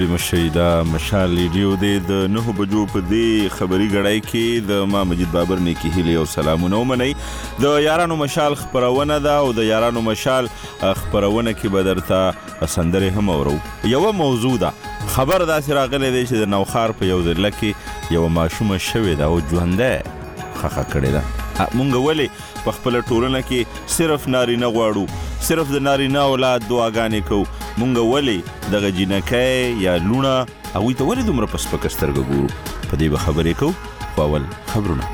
ستړي مشئ دا مشال ریډیو دی د 9 بجو په دې خبري غړای کې د ما مجید بابر نیکی هیله او سلامونه ومنئ. د یارانو مشال خبرونه ده او د یارانو مشال خبرونه کې به درته سندره هم اورو. یو موضوع ده خبر داسې راغلی دی چې د نوخار په یو ضلع کې یو ماشومه شوې ده او ژوندۍ خخه کړې ده. مونږ ولې په خپل ټولنه کې صرف نارینه غواړو، صرف د نارینه اولاد دعاګانې کوو؟ مونږ ولې دغه جنکۍ یا لونه هغوی ته ولې دومره په سپکه سترګه ګورو؟ په دې به خبرې کوو. خو اول خبرونه.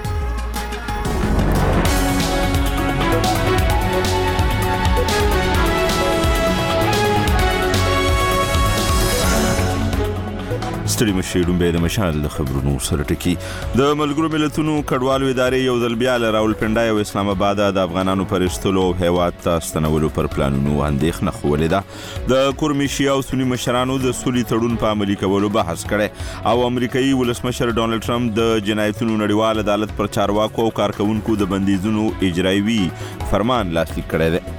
ستړي مشئ ډومبی د مشال د خبرونو سره ټکي. د ملګرو ملتونو کډوالو ادارې یو ځل بیا له راولپنډۍ او اسلام آباد د افغانانو پر ایستلو او هیواد ته ستنولو پر پلانونو اندېښنه ښودلې ده. د کورمي شیعه او سني مشرانو د سولې تړون په عملي کولو بحث کړی او امریکایي ولسمشر ډونالډ ټرمپ د جنایتونو نړیوال عدالت پر چارواکو او کارکونکو د بندیزونو اجرایوي فرمان لاسلیک کړی دی.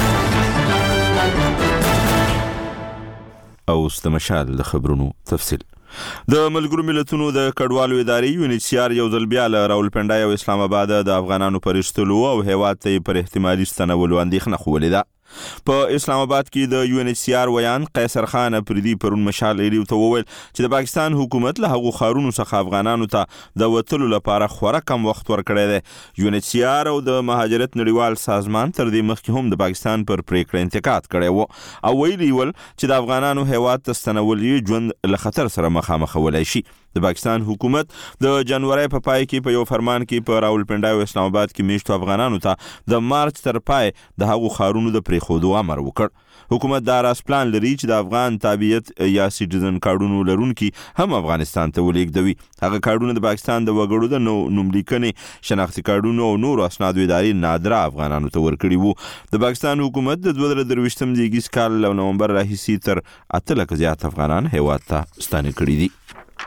اوس د مشال د خبرونو تفصیل. د ملګرو ملتونو د کډوالو ادارې یونیسیار یو ځل بیا له راولپنډۍ او اسلام آباد د افغانانو پر ایستلو او هیواد ته پر احتمالي ستنولو اندېښنه ښودلې ده. په اسلام آباد کې د یونیسیار ویان قیصر خان افریدي پرون مشال ریډیو ته وویل چې د پاکستان حکومت له هغو ښارونو څخه افغانانو ته د وتلو لپاره خورا کم وخت ورکړی دی. یونیسیار او د مهاجرت نړیوال سازمان تر دې مخکې هم د پاکستان پر پریکړه انتقاد کړی و او ویلي ول چې د افغانانو هیواد ته ستنول یې ژوند له خطر سره مخامخولی شي. د پاکستان حکومت د جنوري په پای کې په یو فرمان کې په راولپنډۍ او اسلام آباد کې میشتو افغانانو ته د مارچ تر پای د هغو ښارونو د پریښودو امر وکړ. حکومت دا راس پلان لري چې د افغان تابعیت یا سیټیزن کارډونو لرونکي هم افغانستان ته ولېږدوي. هغه کارډونه د پاکستان د وګړو د نوملیکنې شناختي کارډونو او نورو اسنادو ادارې نادره افغانانو ته ورکړي وو. د پاکستان حکومت د 2023 زیږدیز کال له نومبر راهیسې تر 8 لکه زیات افغانان هیواد ته ستانه کړي دي.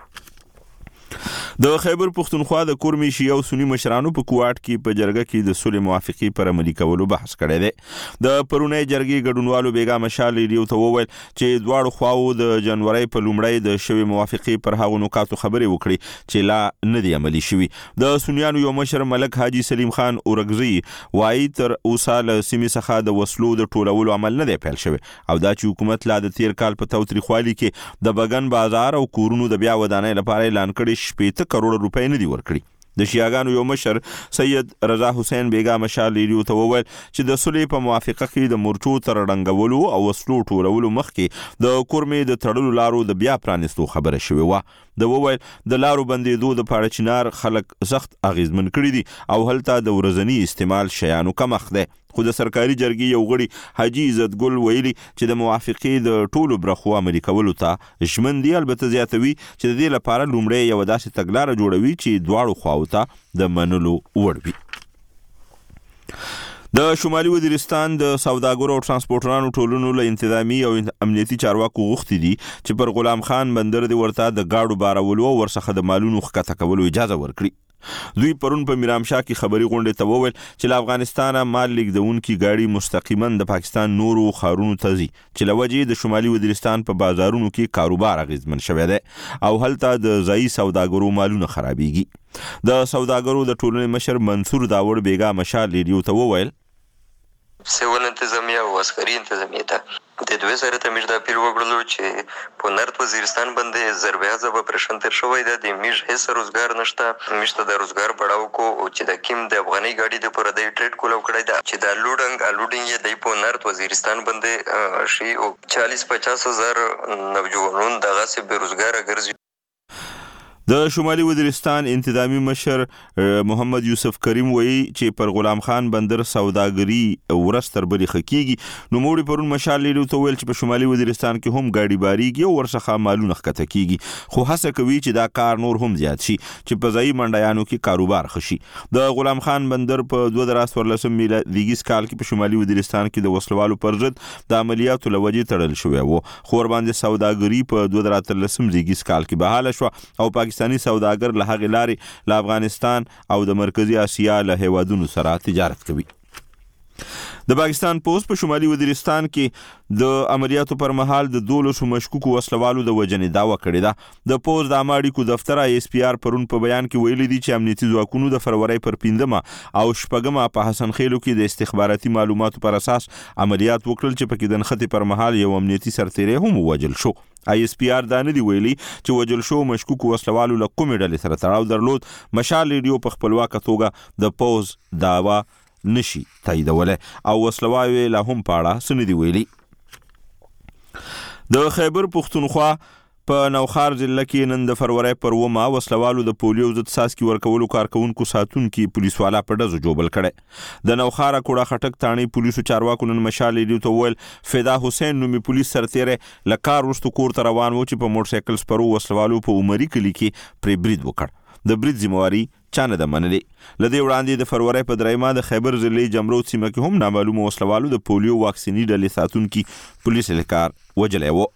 د خیبر پښتونخوا د کورمي شیعه او سني مشرانو په کوټ کې په جرګه کې د صلح موافقې پر عملي کولو بحث کړی دی. د پرونۍ جرګې ګډونوالو بیګا مشال ریډیو ته وویل چې دواړو خواو د جنوري په لومړۍ د شوې موافقې پر هغو نکاتو خبرې وکړي چې لا نه دي عملي شوي. د سنیانو یو مشر ملک حاجي سلیم خان اورګزي وایي تر اوسه له سیمې څخه د وسلو د ټولولو عمل نه دی پیل شوی او دا چې حکومت لا د تیر کال په تاوتریخوالي کې د بګن بازار او کورونو د بیا ودانۍ لپاره اعلان کړي 80 کروڑ روپۍ نه دي ورکړي. د شیعاګانو یو مشر سید رضا حسین بیګا مشال ریډیو ته وویل چې د صلح په موافقه کې د مورچو تر ډنګولو او وسلو ټولولو مخکې د کورمې د تړلو لارو د بیا پرانستو خبره شوې وه. د وویل د لارو بندېدو د پاړه چنار خلک سخت اغیزمن کړي دي او هلته د ورځني استعمال شیانو کمښت دی. خو د سرکاري جرګې یو غړي حاجي عزت ګل ویلي چې د موافقې د ټولو برخو عملي کولو ته ژمن دي. البته زیاتوي چې د دې لپاره لومړی یوه داسې تګلاره جوړوي چې دواړو خواو ته د منلو وړ وي. د شمالي وزیرستان د سوداګرو او ترانسپورټرانو ټولنو له انتظامی او امنیتي چارواکو غوښتي دي چې پر غلام خان بندر دی ورته د گاډو بارولو او ورڅخه د مالونو ښکته کولو اجازه ورکړي. دوی پرون په میرامشاه کې خبري غونډې ته وویل چې له افغانستانه مال لیږدونکي ګاډي مستقیما د پاکستان نورو ښارونو ته ځي چې له وجې د شمالي وزیرستان په بازارونو کې کاروبار اغیزمن شوی دی او هلته د ځایي سوداګرو مالونه خرابېږي. د سوداګرو د ټولنې مشر منصور داوړ بیګا مشال ریډیو ته وویل سیول انتظامیه او عسکري انتظامیه ته د دوی سره ته میش د اپیل وکړلو چې په نرت وزیرستان باندې ضربه ځب پرشن تر شوی ده. د میش هیڅ روزګار نشته. میش ته د روزګار بڑاو کو چې د کیم د افغاني گاډي د پر د ټریډ کولو کړی ده چې د لوډینګ د په نرت وزیرستان باندې شي او 40-50 هزار نوجوانون دغه سه بیروزګار ګرځي. د شمالي وزیرستان انتظامی مشر محمد یوسف کریم وایي چې پر غلام خان بندر سوداګري ورځ تر بلې ښه کیږي. نوموړي پرون مشال ریډیو ته ویل چې په شمالي وزیرستان کې هم ګاډي بارېږي او ورڅخه مالونه ښکته کیږي خو هڅه کوي چې دا کار نور هم زیات شي چې په ځایي منډیانو کې کاروبار ښه شي. د غلام خان بندر په 2014 میلادي کال کې په شمالي وزیرستان کې د وسلوالو پر ضد د عملیاتو له وجې تړل شوی و خو ورباندې سوداګري په 2013 میلادي کال کې بحاله شوه او پاکستاني سوداګر له هغې لارې له افغانستان او د مرکزي اسیا له هیوادونو سره تجارت کوي. د پاکستان پوسټ په شمالي وزیرستان کې د عملیاتو پر مهال د 12 مشکوکو وسلوالو د وژنې دعوه کړې ده. د پوسټ د عامه اړیکو دفتر ISPR پرون په بیان کې ویلي دي چې امنیتي ځواکونو د فروری پر 5 او 6 په حسن خیلو کې د استخباراتي معلوماتو پر اساس عملیات وکړل چې پکې د نښتې پر مهال یو امنیتي سرتیری هم ووژل شو. ISPR دا نه دی ویلي چې وژل شو مشکوکو وسلوالو له کومې ډلې سره تړاو درلود. مشال ریډیو په خپلواکه توګه د پوسټ دعوا نشي تاییدوله او وسلوال لا هم پاړه سندي ویلي. د خیبر پختونخوا په نوخار ضلع کې نن د فروری پر 1 وسلوالو د پولیو ضد څاڅکي ورکولو کارکونکو ساتونکو پولیسوالا په ډزو جوبل کړي. د نوخار کوړه خټک تانی پولیسو چارواکو نن مشال ریډیو ته ویل فدا حسین نومي پولیس سرتیری لکار وروسته کور ته روان و چې په موټر سایکل سپرو وسلوالو په عمري کلی کې پرې برید وکړ. د برید ذمہواری چانه د منلې. لدی وړاندې د فروری په 3 د خیبر ضلع جمرود سیمه کې هم نامعلومه وسلوالو د پولیو واکسینی ډلې ساتونکو پولیس لکار وجلې و.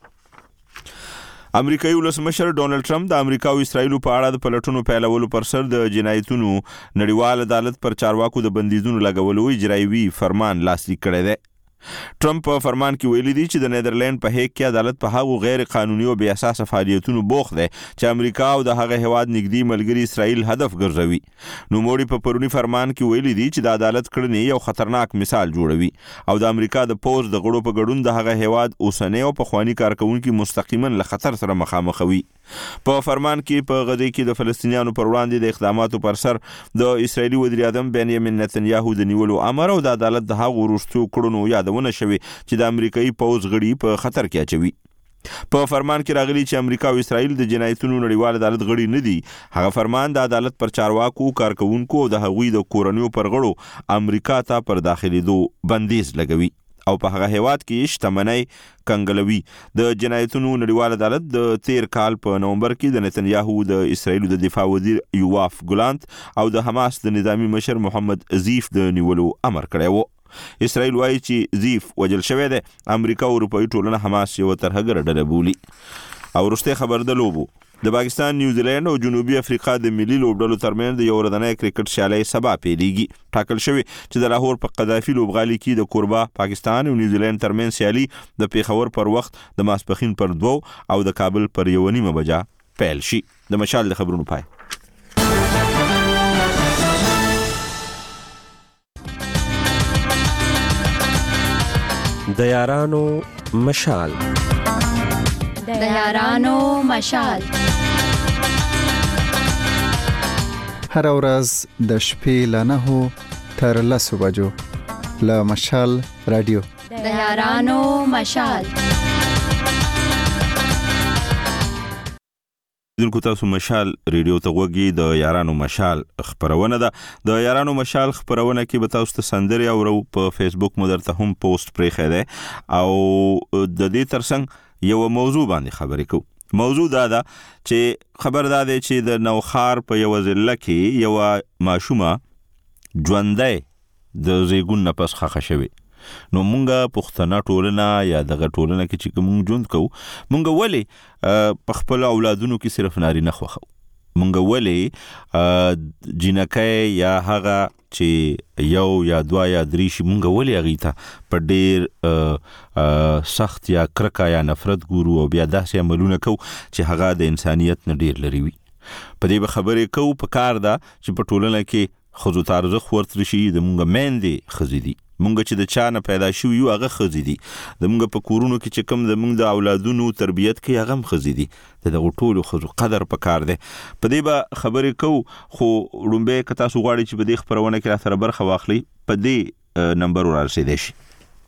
امریکایي ولسمشر ډونالد ټرمپ د امریکا او اسرایل په اړه د پلټونو پیلولو پر سر د جنایتونو نړیوال عدالت پر چارواکو د بندیزونو لګولو اجرایوي فرمان لاسلیک کړی دی. ټرمپ په فرمان کې ویلي دی چې د نیدرلند په هیګ کې عدالت په هغو غیر قانوني او بې اساسه فعالیتونو بوخت دی چې امریکا او د هغه هیواد نږدې ملګری اسرائیل هدف ګرځوي. نوموړي په پرونی فرمان کې ویلي دی چې د عدالت کړنې یو خطرناک مثال جوړوي او د امریکا د پوز د غړو په ګډون د هغه هیواد اوسنۍ او پخوانی کارکونکو مستقیما له خطر سره مخامخوي. په فرمان کې په غزه کې د فلسطینیانو پر وړاندې د اقداماتو پر سر د اسرایلی وزیر اعظم بنیامین نتنیاهو د نیولو امر او د عدالت د هغو وروستو کړنو یادونه شوي چې د امریکایي پوز غړي په خطر کې اچوي. په فرمان کې راغلي چې امریکا او اسرائیل د جنایتونو نړیوال عدالت غړي نه دي. هغه فرمان د عدالت پر چارواکو کارکونکو او د هغوی د کورنیو پر غړو امریکا ته پر داخليدو بندیز لګوي او په هغه هیواد کې شتمنۍ کنګلوي. د جنایتونو نړیوال عدالت د 13 کال په نومبر کې د نتنیاهو د اسرایل د دفاع وزیر یواف ګلانت او د حماس د نظامی مشر محمد زیف د نیولو امر کړی و. اسرائیل وایي چې زیف وجل شوی دی. امریکا او اروپایي ټولنه حماس یو ترهګر ډله بولي. او وروسته خبر د لوبو د پاکستان نیوزیلند او جنوبي افریقا د ملي لوبډلو ترمنځ د یو ورځنۍ کرکټ سیالي سبا پیلېږي. ټاکل شوی چې د لاهور په قذافي لوبغالي کې د کوربا پاکستان او نیوزیلند ترمنځ سیالي د پیښور پر وخت د ماسپخین پر 2 او د کابل پر 1:30 بجا پیل شي. د مشال د خبرونو پای. د یارانو مشال. د یارانو مشال. هر ورځ د شپې له 9 تر 10 بجو له مشال رادیو. د یارانو مشال. دونکو تاسو مشال ریډیو ته وګورئ. د یارانو مشال خبرونه ده. د یارانو مشال خبرونه کې به تاسو ته سندري او په فیسبوک مو درته هم پوسټ پرې خېده او د دې ترڅنګ یو موضوع باندې خبرې کوو. موضوع دا ده چې خبر دا دی چې د نوخار په یو ضلع کې یو ماشومه ژوندۍ د زیګون نه پس خخه شوی. نو مونږه پښتنه ټولنه یا دغه ټولنه کې چې کوم ژوند کوو مونږه ولی په خپل اولادونو کې صرف نارینه خوخو. مونږه ولی جنکای یا هغه چې یو یا 2 یا 3 شي مونږه ولی هغه ته په ډیر سخت یا کرکا یا نفرت ګورو او بیا داسې عملونه کوو چې هغه د انسانیت نه ډیر لري وي. په دې خبرې کوو په کار ده چې په ټولنه کې خزو تارزخ ورته شي. د مونږه میندې خزې دي مونږ چې د چا نه پیدا شو یو هغه خزې دي. د مونږ په کورونو کې چې کوم د مونږ د اولادونو تربیت کوي هغه هم خزې دي. دغه ټولو خزو قدر پکار دی. په دې به خبرې کوو خو رومبه کتا سو غواړي چې په دې خبرونه کې را سره برخه واخلي په دې نمبر ورسېدې شي.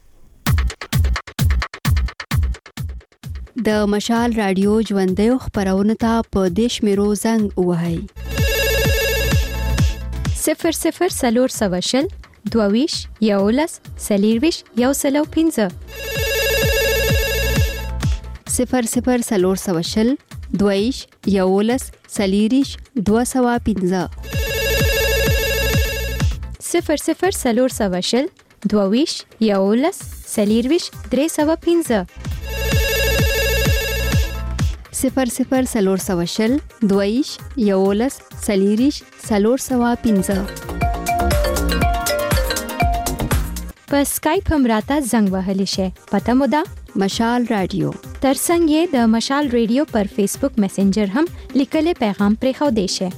د مشال رادیو ژوندۍ خبرونه ته په دیش میرو زنګ وهاي 00 22 یولس سلیرویش یو سلو 15 00 سلور 22 یولس سلیریش 215 00 سلور 22 یولس سلیرویش 315 00 سلور 22 یولس سلیریش 315 په اسکایپ هم راته زنګ وهلی شئ. پته مو ده مشال رادیو. ترڅنګ یې د مشال رادیو پر فیسبوک میسنجر هم لیکلي پیغام پرېښودی شئ.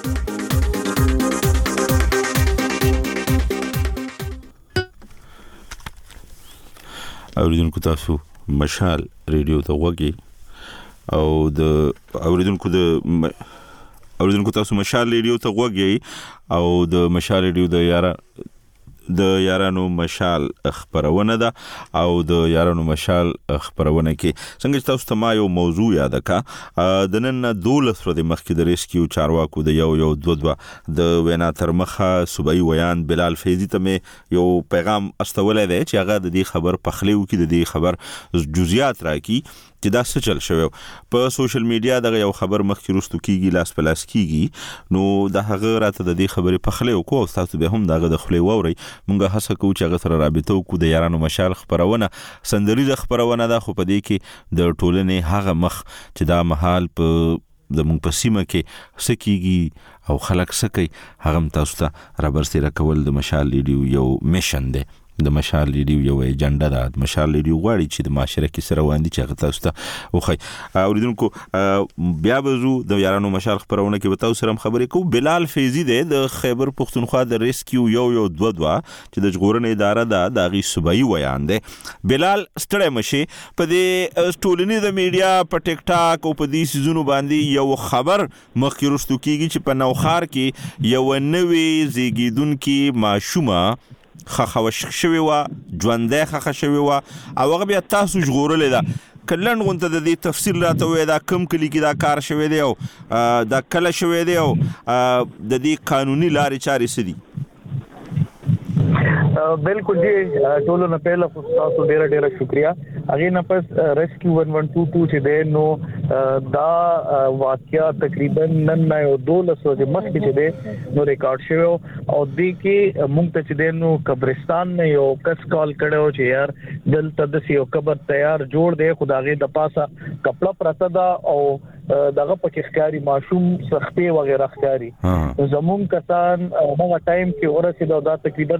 اوریدونکو تاسو مشال رادیو ته وګورئ او د اوریدونکو تاسو مشال رادیو ته وګورئ او د مشال رادیو د یارانو مشال خبرونه ده او د یارانو مشال خبرونه کې څنګه تاسو ته ما یو موضوع یاد کا د نن 12 ورځې مخکې د ریسکیو چارواکو د یو دوه د وینا تر مخه صوبایي ویان بلال فیضی ته یو پیغام استولې ده چې هغه د دې خبر پخلیو کې د دې خبر جزئیات راکې چې دا څه چل شوی په سوشل میډیا دغه یو خبر مخکې رستو کیږي لاس پلاس کیږي نو د هغه راته د دې خبرې پخلیو کو تاسو به هم دغه د خپل ووري مونږه هڅه کوو چې هغه سره رابطه وکړو د یارانو مشال خبرونه سندري خبرونه ده خو په دې کې د ټولنې هغه مخ چې دا محال په د مونږ په سیمه کې سکیږي او خلک سکی هغه تاسو ته رابرسي راکول د مشال رادیو یو میشن ده د مشال رادیو یو ایجنډا ده د مشال رادیو غواړي چې د معاشره کې سره وړاندې چې هغه تاسو ته وخی اوریدونکو بیا بزو د یارانو مشال خبرونه کې وتاو سره خبرې کو بلال فیضی ده د خیبر پختونخوا د ریسکیو یو دوه چې د ژغورنې اداره ده د غي صوبایي ویان ده بلال ستړی مشي په دې ټولنې د میډیا په ټیک ټاک او په دې سيزونو باندې یو خبر مخکې رستو کیږي چې په نوخار کې یو نوې زیږیدونکو ماشومه خخوش شوی و ژوندې خخ شوی و او هغه بیا تاسو ژغورلې ده کلن غونته د دې تفصیل راته وې دا کم کلی کې دا کار شوی دی او دا کله شوی دی او د دې قانوني لارې چارې سدي بالکل جی ټولو نه پهله تاسو ډیره شکریا اغه نه پس ریسکیو 1122 چې ده نو دا واقعیا تقریبا نن یو 12 ورځې مخکې چې ده نو ریکارډ شوی او دې کې مونږ ته چې ده نو قبرستان نه یو کس کال کړو چې یار دلته د یو قبر تیار جوړ دی خدای د پاسه کپڑا پرته دا او دغه پکې ښکاری ماشوم سختي وغیرہ ښکاری زمون کسان هغه ټایم کې ورسېد دا تقریبا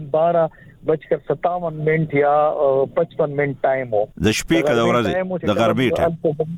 12:57 منټ یا 55 منټ ټایم وو د شپې کله ورځ د غربي ټایم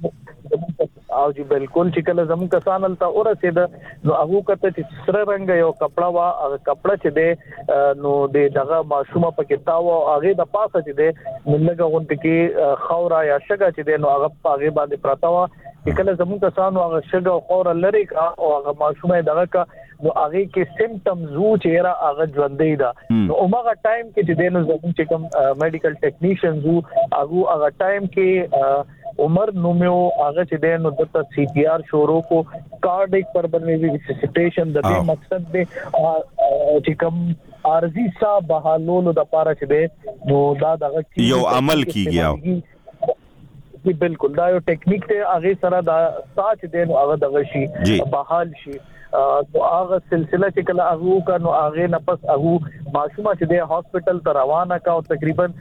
او جی بالکل چې کله زمون کسان تل ورسېد نو هغه کته چې سره رنگ یو کپڑا وا کپڑا چې ده نو دغه ماشومه پکې تاو هغه د پاسه چې ده ملګه غونډه کې خورا یا شګه چې ده نو هغه هغه باندې پراته وا کله زمون کسانو هغه شګه او خور لري کا او هغه ماشومه دغه کا نو هغه کې سیمټمز وو چې را هغه ژوندې ده نو هغه ټایم کې چې دینو زمون چې کوم میډیکل ټیکنیشنز وو هغه ټایم کې عمر نومو هغه چې دینو د سی پی آر شروع کو کارډیک پربنوي ریسسیټیشن د دې مقصد دی چې کوم عارضی سا بحالولو د پاره چې دی نو دا دغه یو عمل کیږي بالکل دا یو ټیکنیک ته هغه سره دا ساچ دین هغه دغه شي بحال شي تو هغه سلسله چې کله هغه کنو هغه نه پس هغه ماشومه چې د هاسپټل ته روانه کا او تقریبا 10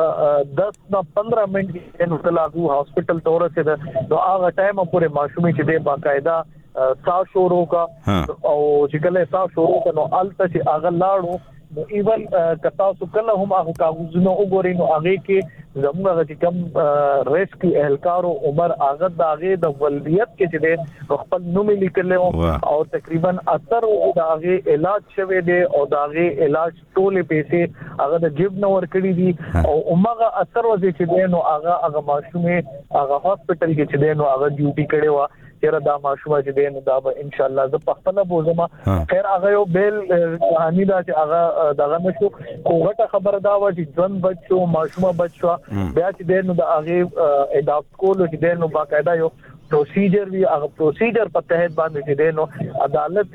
نه 15 منټ کې نو تل هغه هاسپټل ته ورسېد نو هغه ټایم پورې ماشومه چې د باقاعده سا شروع کا او چې کله سا شروع کنو الته چې هغه لاړو نو ایون کتا سو کله هم هغه کاغذونه وګورئ نو هغه کې زموږه چې کوم ریسکیو اهلکارو عمر هغه د هغه د ولدیت کې چې د خپل نوم لیکل او تقریبا اثر د هغه علاج شوه دی او د هغه علاج ټولې پیسې هغه د جیب نه ورکړي دي او عمره اثر وځي چې نو هغه ماشومه هغه هاسپټل کې چې نو هغه ډیوټي کړي و چیرې دا ماشومه چې دین دا به ان شاء الله ز په خپل بوزما خیر هغه یو بیل کہانی دا چې هغه دغه نشو کوغه خبر دا و چې ځن بچو ماشومه بچو بیا چې دین دا هغه اډاپټ کول چې دین باقاعده یو پروسیجر وی هغه پروسیجر په تحت باندې چې دین عدالت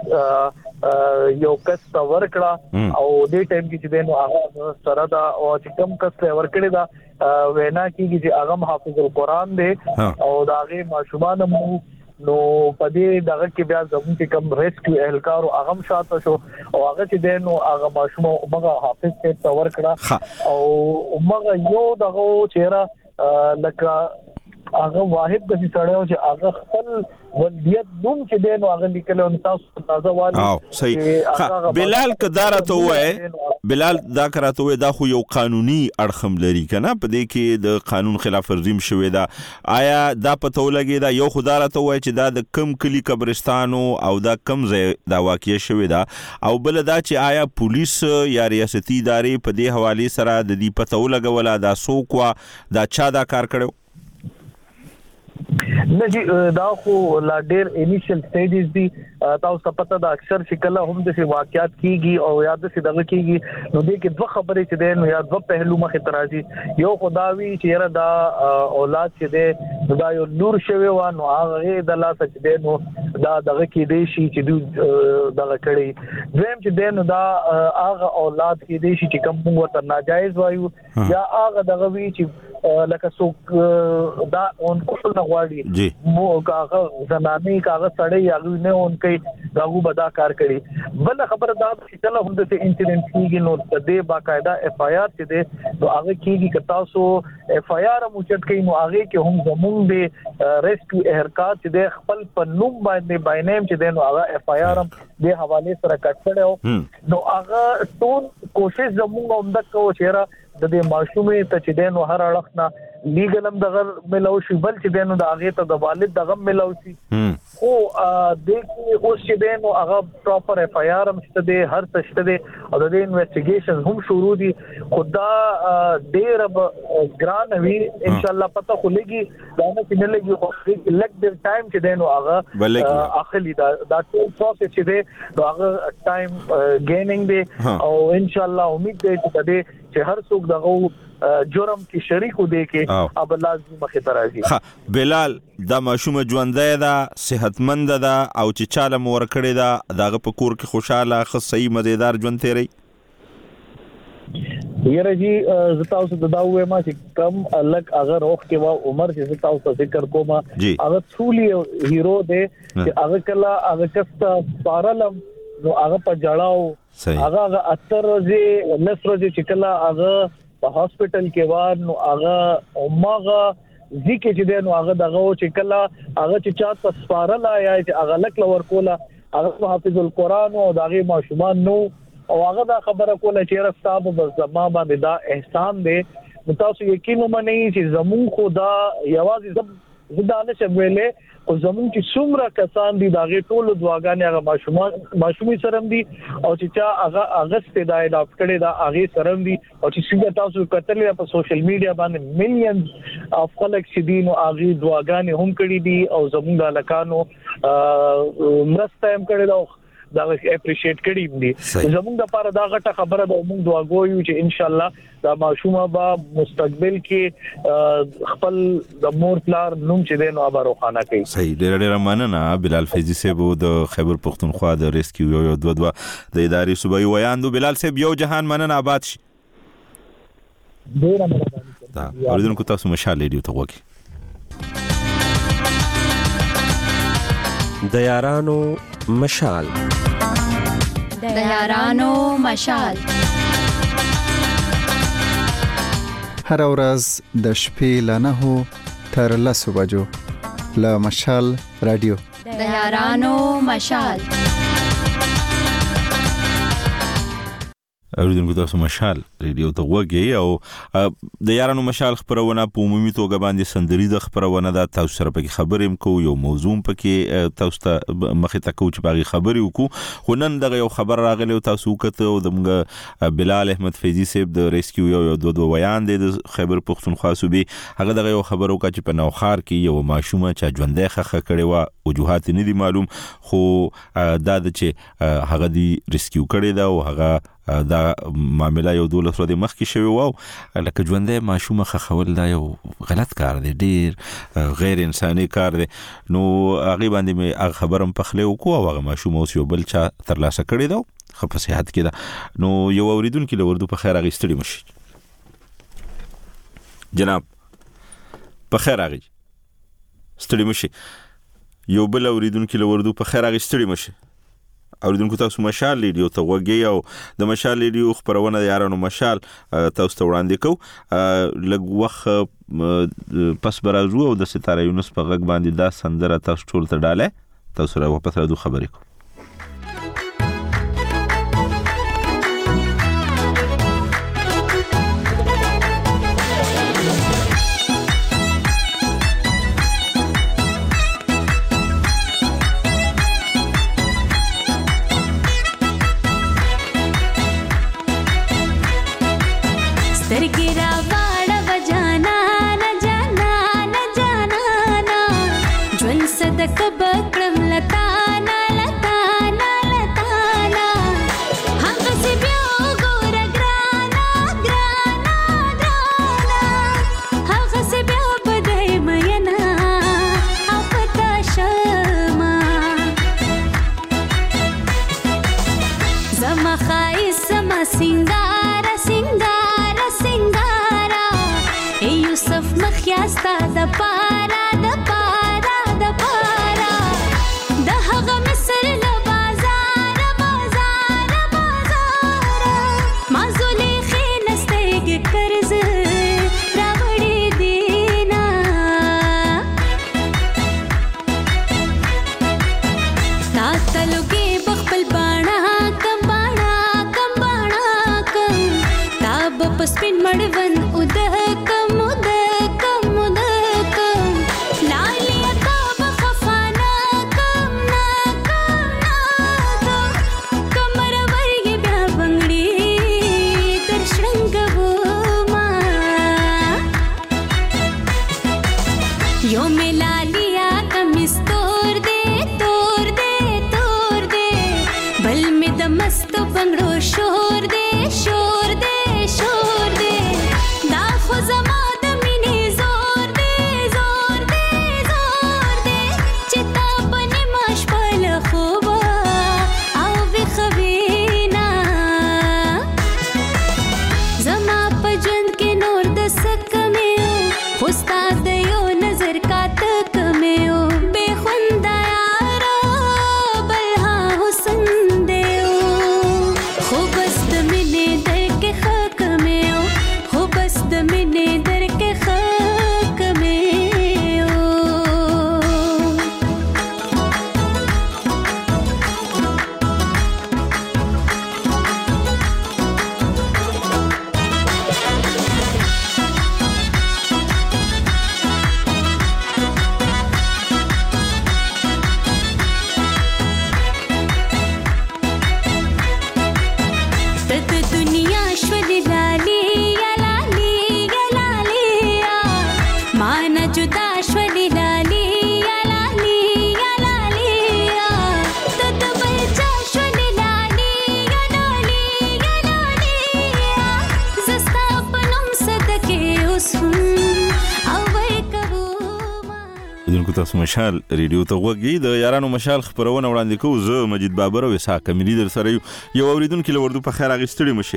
یو کس ورکړه او دې ټایم کې چې دین هغه سره دا او چې کم کس ورکړه دا وینا کیږي چې هغه حافظ القرآن دی او دا هغه ماشومان مو نو پدې دغه کې بیا زموږ چې کوم ریسکیو اهلکار او شاته شو او هغه چې دینو هغه ماشوم عمره حافظ ته تور کړه او عمره یو دغه چیرې لکه هغه واحد د سړیو چې هغه خپل ولدیت نوم چې دین هغه لیکلو تاسو تازه والی صحیح بلال کدار ته وای بلال دا کراته وای دا خو یو قانوني اړخم لري کنه په دې کې د قانون خلاف ورزي شوې ده آیا دا پته ولګي دا یو خدای ته وای چې دا د کم کلی قبرستانو او دا کم ځای دا واقع شوې ده او بل دا چې آیا پولیس یا ریاستي ادارې په دې حواله سره د دې پته ولګولا دا څوک وا دا چا دا کار کړو نه جی دا خو لا ډیر انیشل سټیجز دي تاسو پته دا اکثر شکل هم د واقعیت کیږي او یاد سي دغه کیږي نو دې کې دوه خبرې چې دین یا دوه پهلو مخه ترازي یو خداوي چې را دا اولاد چې ده دا یو نور شوی و نو هغه د الله څخه دین دا دغه کې دی شي چې دغه کړي دویم چې دین دا هغه اولاد کې دی شي چې کوم وته ناجایز وایو یا هغه دغه وی چې لکه څوک دا اون کول نه غواړي مو هغه زنانه هغه سړی هغه نه اون کوي هغه بدا کار کوي بل خبره دا چې کله هم د انسیډنټ کیږي نو د دې باقاعده اف آی آر چې ده نو هغه کیږي که تاسو اف آی آر موچت کوي نو هغه کې هم زموږ د ریسکیو احرکات چې د خپل په نوم باندې باینیم چې ده نو هغه اف آی آر د حواله سره کټ کړو نو هغه ټول کوشش زموږ هم د کو چیرې د دې معصومه ته چې دینو هر اړخ نه لیګلم دغه ملو شي بل چې دینو د هغه ته د والد دغه ملو شي خو د اوس چې دینو هغه پراپر اف آی آر هم شته دي هر څه شته دي او د انویسټیګیشن هم شروع دي خدا ډیر ګران وی ان شاء الله پته خلګي دا نه چې نه لګي خو لګ د ټایم چې دینو هغه اخلي دا ټول پروسس چې دی هغه ټایم ګینینګ دی او ان شاء الله امید دی چې هر څوک دغه جرم کې شریک و دی کې اب لازم مخه ترازي بلال دا ماشومه ژوندۍ ده صحتمند ده او چې چاله مور کړی ده دغه په کور کې خوشاله خو صحیح مزیدار ژوند تیری یره جی زتاوس د داوې ما چې کم الګ اگر اوخ کې وا عمر چې زتاوس ذکر کوما هغه ټولي هیرو دی چې هغه کلا هغه کستا پارلم نو هغه په جړاو هغه اثر ورځي نسرځي چې کلا هغه په هاسپټل کې وار نو هغه اومغه ځکه چې دنو هغه دغه چې کلا هغه چې چاته سپارل یا چې هغه لک لور کوله هغه حافظ القرآن او دغه ماشومان نو او هغه دا خبره کوله چې رستاب بس زما باندې دا احسان دی تاسو یقین ومنئ چې زمون خدا یوازې زدانه شویلې او زمون چې څومره کسان دي داغه ټول دعاګانې هغه ماشومي سرم دي او چې چا هغه اگست دا اډاپټ کړي دا هغه سرم دي او چې څنګه تاسو کتلې په سوشل میډیا باندې مليونز اف خلک چې دي نو هغه دعاګانې هم کړي دي او زمون د لکانو مرسته هم کړي دا دا اپریشیټ کړي دي زموږ د لپاره دا غټه خبره ده موږ دعا کوو چې ان شاء الله دا ماشومه به مستقبل کې خپل د مور پلار نوم چې دینو ابا روخانه کوي صحیح ډېر مننه بلال فیضی صاحب د خیبر پختونخوا د ریسکیو یو دوه د ادارې صوبایي ویاندو بلال صاحب یو جهان مننه آباد شي ډېر مننه دا اوریدونکو تاسو مشال ریډیو ته وګورئ د یارانو مشال د یارانو مشال هر ورځ د شپې له 9 تر 10 بجو له مشال رادیو د یارانو مشال اوریدونکو تاسو مشال ریډیو ته وګورئ او د یارانو مشال خبرونه په عمومي توګه باندې سندري د خبرونه د تاسو سره په خبرې کو یو موضوع پکې تاسو ته مخه تکو چې باغی خبرې وکړو خو نن دغه یو خبر راغلی او تاسو وکړه او د بلال احمد فیضی صاحب د ریسکیو یو دوه ویان د خیبر پختونخوا صوبې هغه دغه یو خبر وکړه چې په نوخار کې یو ماشومه چې ژوندۍ خخه کړي و وجوهات نه دي معلوم خو دا د چې هغه دی ریسکیو کړي دا او هغه دا معاملې یو دولت ورته مخ کې شوی وو لکه ژوندې ماشومه خخول دا یو غلط کار دی ډیر غیر انساني کار دی نو هغه باندې مې خبرم پخله وکړو او هغه ماشومه اوس یو بل چا ترلاسه کړی دا خو په صحت کې دا نو یو اوریدونکو له وردو په خیر هغه ستړي مشي جناب په خیر هغه ستړي مشي یو بل اوریدونکو له وردو په خیر هغه ستړي مشي اوریدونکو تاسو مشال ریډیو ته وګورئ او د مشال ریډیو خبرونه د یارانو مشال تاسو ته وړاندې کوو. لږ وخت پس برازو او د ستاره یونس په غږ باندې دا سندره تاسو ټول ته ډاله تاسو را واپس راځو خبرې کوو. تاسو مشال ریډیو ته وګورئ. د یارانو مشال خبرونه وړاندې کوو. زه مجید بابر او اسحاق کمری در سره یو اوریدونکو لوردو په خیر اغستړي مشي.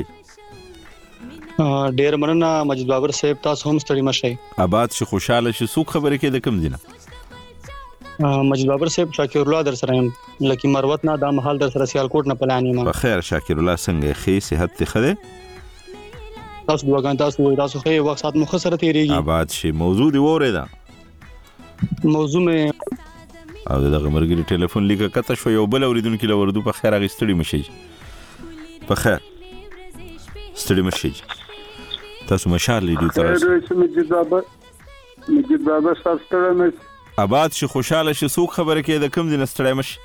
ډیر مننه مجید بابر صاحب، تاسو هم ستړي مشي. آباد شي، خوشاله شي. څوک خبرې کې د کم دینه؟ مجید بابر صاحب شاکر الله در سره يم، لکه مروت نه د محل در سره سیالکوټ نه پلان یم. په خیر شاکر الله، څنګه خې صحت ته خده؟ تاسو دعاګان تاسو خې وخت سات مخ سره تیریږي. آباد شي. موضوع دی وره موضوع مې او دغه مرګري ټلیفون لیکه کته شو. یو بل اوریدونکو لوردو په خیر اغستړي مشي. په خیر ستړي مشي. تاسو مشال لیدو تاسو مجید بابا تاسو ته مې آباد شي، خوشاله شي. څوک خبره کې د کم دین ستړي مشي؟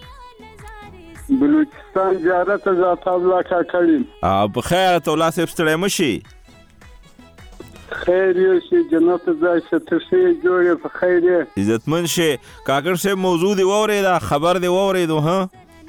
بلوچستان زیارت ذات الله کا کړی. په خیر ته الله صاحب ستړي مشي. خیر یو شي جنت ځای ته شي جوړه په خیر عزتمن شي. کاکر صاحب موضوع دی وره دا خبر دی وره دو ها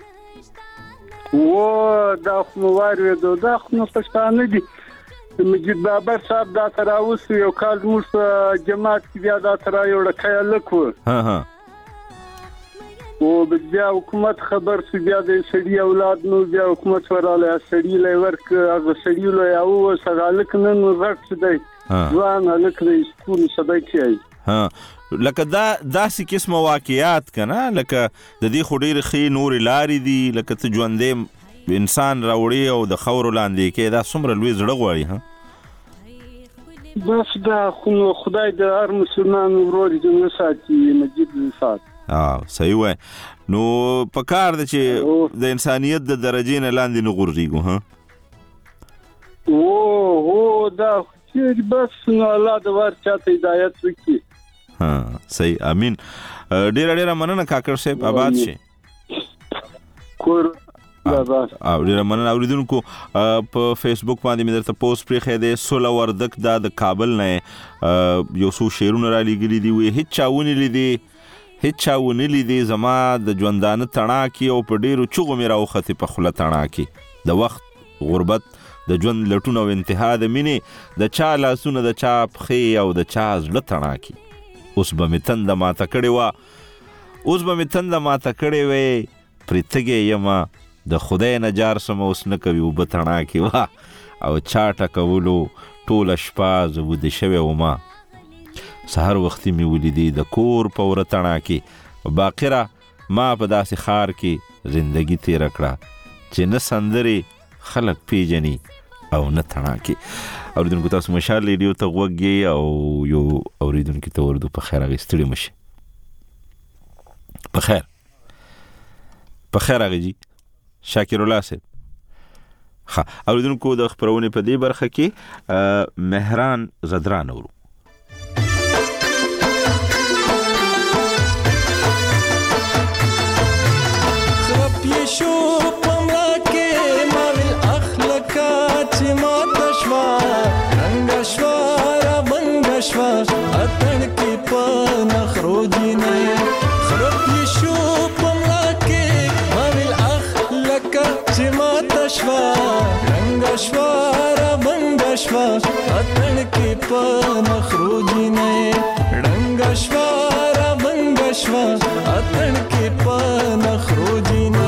و دا خمواري دا خو پښتانه دي. مجید بابا صاحب دا تراوس یو کال موږ جماعت کې بیا دا ترا یو لکه لکو ها او بیا حکومت خبر سي بیا د سړي اولاد نو بیا حکومت وراله سړي لای ورک هغه سړي لای او سغالک نن ورک دی ځوان الک د سکول سبا کیږي. ها لکه داسې قسمه واقعیات کنه لکه د دې خو ډېرې ښې نورې لارې دي لکه ته ژوندی انسان راوړې او د خاورو لاندې کې دا څومره لوی زړه غواړي ها بس دا خو خدای د هر مسلمان ورور دې وساتي مجید وساتي صحیح وای نو پکار د چې د انسانیت د درجې نه لاندې نه غورځېږو ها دا چې بس نو الله د ور چاته هدایت وکړي صحیح امين ډیره مننه کاکړ صاحب آباد شي کور ډیره مننه اوریدونکو په فیسبوک باندې مې درته پوسټ پرې د سوله وردک د کابل نه یو څو شعرونه را لګلي دي وي هیڅ چاونه لیدي زما د ژوندانه تڼاکي او په ډیرو چغو مې راوخته په خله تڼاکي د وخت غربت د ژوند لټون او انتها د مینې د چا لاسونه د چا پخې او د چا زړه تڼاکي اوس به مې تنده ماته کړې وې پرې تږې یمه د خدای نه جار سمه اوس نه کوي اوبه تڼاکي وا او چا ټکولو ټوله شپه زه ویده شوی ومه سهار وختي مې ولیدې د کور په وره تڼاکي باقره ما په داسې ښار کې زندګي تېره کړه چې نه سندرې خلک پیژني او نه تڼاکي اوریدونکو تاسو مشال ریډیو ته غوږ یې او یو اوریدونکي ته وردو په خیر هغې ستړي مشي په خیر هغې جي شاکر الله صاحب اوریدونکو د خپرونې په دې برخه کې مهران زدران اورو شو پملا کې ماویل اخلاقات ما تشوا رنگ شوا را بنگ شوا اتن کې په نخروجي نه خراب شو پملا کې ماویل اخلاقات ما تشوا رنگ شوا را بنگ شوا اتن کې په نخروجي نه رنگ شوا را بنگ شوا اتن کې په نخروجي نه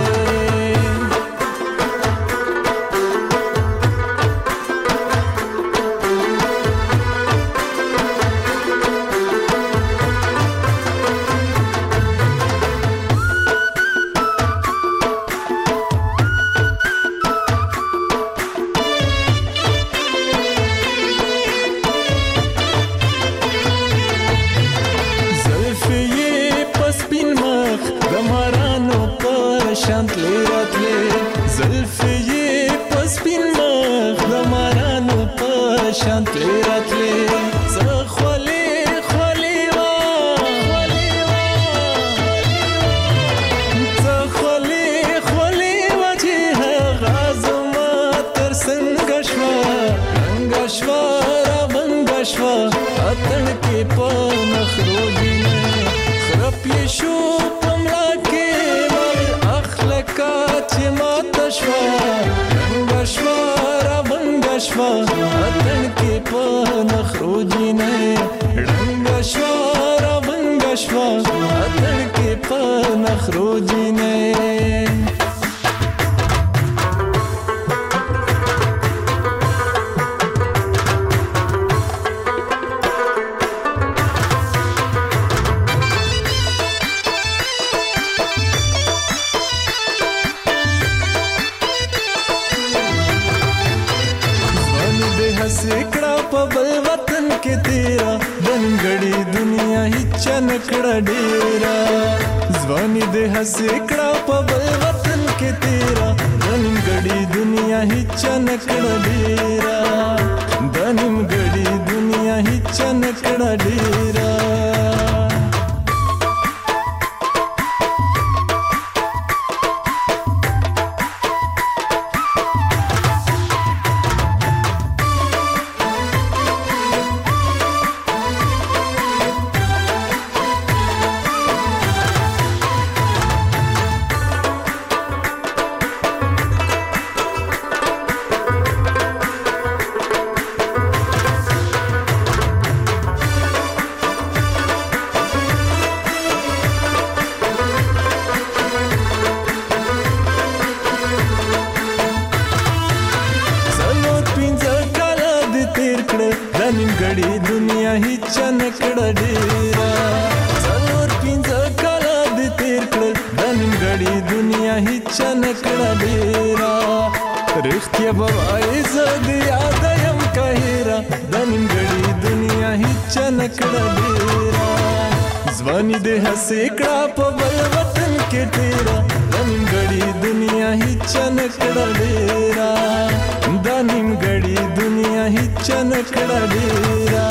د نیمګړې دنیا هیڅ نکړه ډیرا څلور پنځه کاله دې تیر کړل د نیمګړې دنیا هیڅ نکړه ډیرا رښتیا به وایې زه دې یاد یم که هیره د نیمګړې دنیا هیڅ نکړه ډیرا ځواني دې هسې کړه په بل وطن کې تیره د نیمګړې دنیا هیڅ نکړه ډیرا د نیمګړې دنیا هیڅ نکړه ډیرا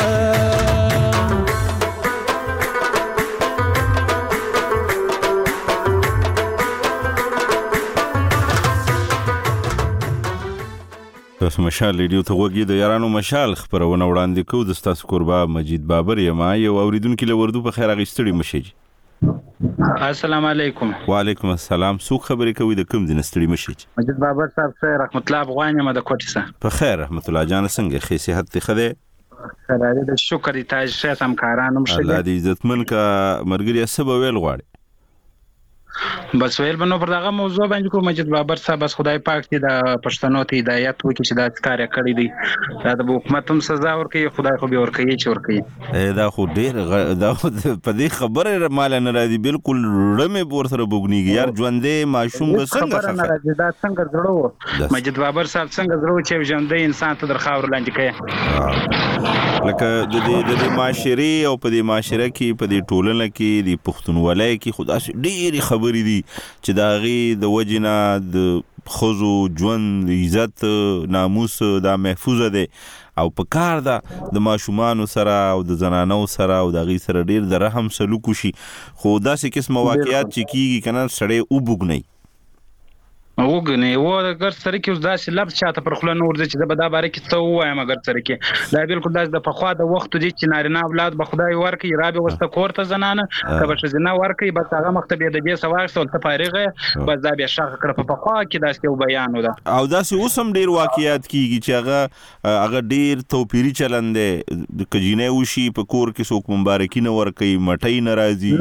تاسو مشال ریډیو ته وګورئ د یارانو مشال خبرونه وړاندې کوو د تاسو قربا مجید بابر یم یو اوریدونکو له وردو په خیر اغستړي مشج السلام علیکم وعلیکم السلام سو خبرې کوي د کوم دین ستړي مشج مجید بابر صاحب خیر رحمت الله افغان یم د کوټی سره په خیر رحمت الله جان څنګه خې صحت ته خده خدای دې شکر دې تاج شه سم کارانم شه الله دې عزتمن کا مرګري سبا ویل غواړي بس ویل بنو پر دغه موضوع باندې کو مجید بابر صاحب بس خدای پاک دې د پښتنو ته هدایت وکړي چې دا کار کړی دی دا د حکومت هم سزا ورکړي خدای خو به ورکړي چې ورکړي دا خو ډیر دا په دې خبره مال نه راځي بالکل رمه پور سره بوګنیږي یار ژوندې ماشوم به څنګه خبره راځي دا څنګه زړه مجید بابر صاحب څنګه زړه چې ژوندې انسان ته در خاور لاندې کوي لکه د دې معاشري او په دې معاشره کې په دې ټولنه کې د پښتونولۍ کې خدا ډېری خبرې دي چې دا غي د وجنه د خزو ژوند عزت ناموس دا محفوظ ده او په کار ده د ماشومان سره او د زنانو سره او د غي سره ډېر د رحم سلوک شي خو دا څه قسم واقعیات چې کیږي کنه سړی وبګنی وګنی و اگر سره کې اوس داسې لفظ چاته پر خله نور دي چې د بدا باره کې څه وایم اگر سره کې دا بالکل داس د پخوا د وخت دي چې نارینه اولاد به خدای ورکي رابه وسته کورته زنانه کبه شزنه ورکي بس هغه مکتب د دې سوارسته ته فارغه بس دا به شاخه کړ په پخوا کې داسې یو بیان ودا او داسې اوسم ډیر واقعیات کیږي چې هغه ډیر توپیری چلند د کجینه وشي په کور کې څوک مبارکي نه ورکي مټي ناراضي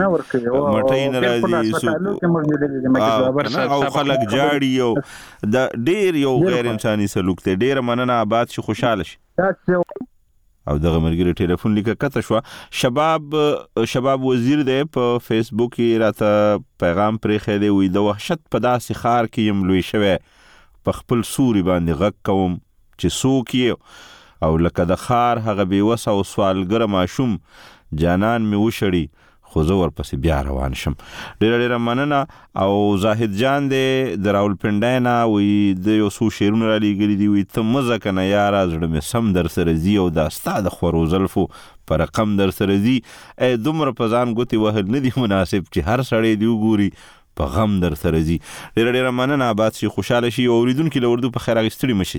او خلک جاړي یو دا ډیر یو غیر انساني سلوک دی ډیر مننه آباد شي خوشاله شي او دغه مرګري ټلیفون لیکه کته شو شباب وزیر دی په فیسبوک کې راته پیغام پرې خېده وي د وحشت په داسې خار کې يم لوي شوه په خپل سوري باندې غک کوم چې څوک یې او لکه د خار هغه بي وسه او سوالګر ماشوم جانان می وشړي خو زه ورپسې بیا روان شم ډېر مننه او زاهد جان دې د راولپنډای نه وي د یو څو شعرونه را لیږلي دي وي ته مزه کنه یاره زړه مې سم در سره ځي او دا ستا د خورو زلفو په رقم در سره ځي دومره په ځان ګوتې وهل نه دي مناسب چې هر سړی دې وګوري په غم در سره ځي ډېر مننه آباد شي خوشحاله شي او اوریدونکي له اردو په خیر اغستړي مشي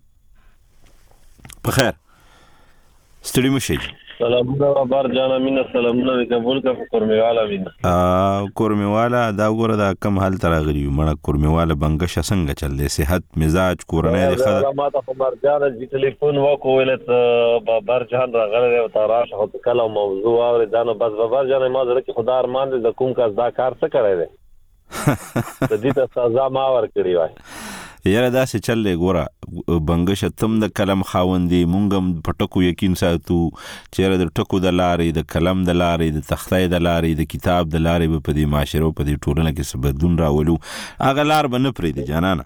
په خیر ستړي مشي سلامونه بار جانا مینا سلامونه قبول کا کورمیوالا مینا کورمیوالا دا وګوره دا کم حال تراغلی مړه کورمیوالا بنګش څنګه چل دی صحت مزاج کورنۍ د خدای ما ته بار جانا چې ټلیفون وکولت بار جان راغله او تاراش هو کله موضوع او دانو بس بار جانا ما زړه کې خدای ارمان دې کوم کا دا کار څه کړی دی د دې ته سزا ما ور کړی وای یاره داسې چل دی ګوره بنګش تم د کلم خاوندې مونږم په ټکو یقین ساتو چیرې د ټکو د لارې د کلم د لارې د تختې د لارې د کتاب د لارې په دې معاشره په دې ټولنه کې څه بدلون راولو هغه لار به نه پرېږدي جانانه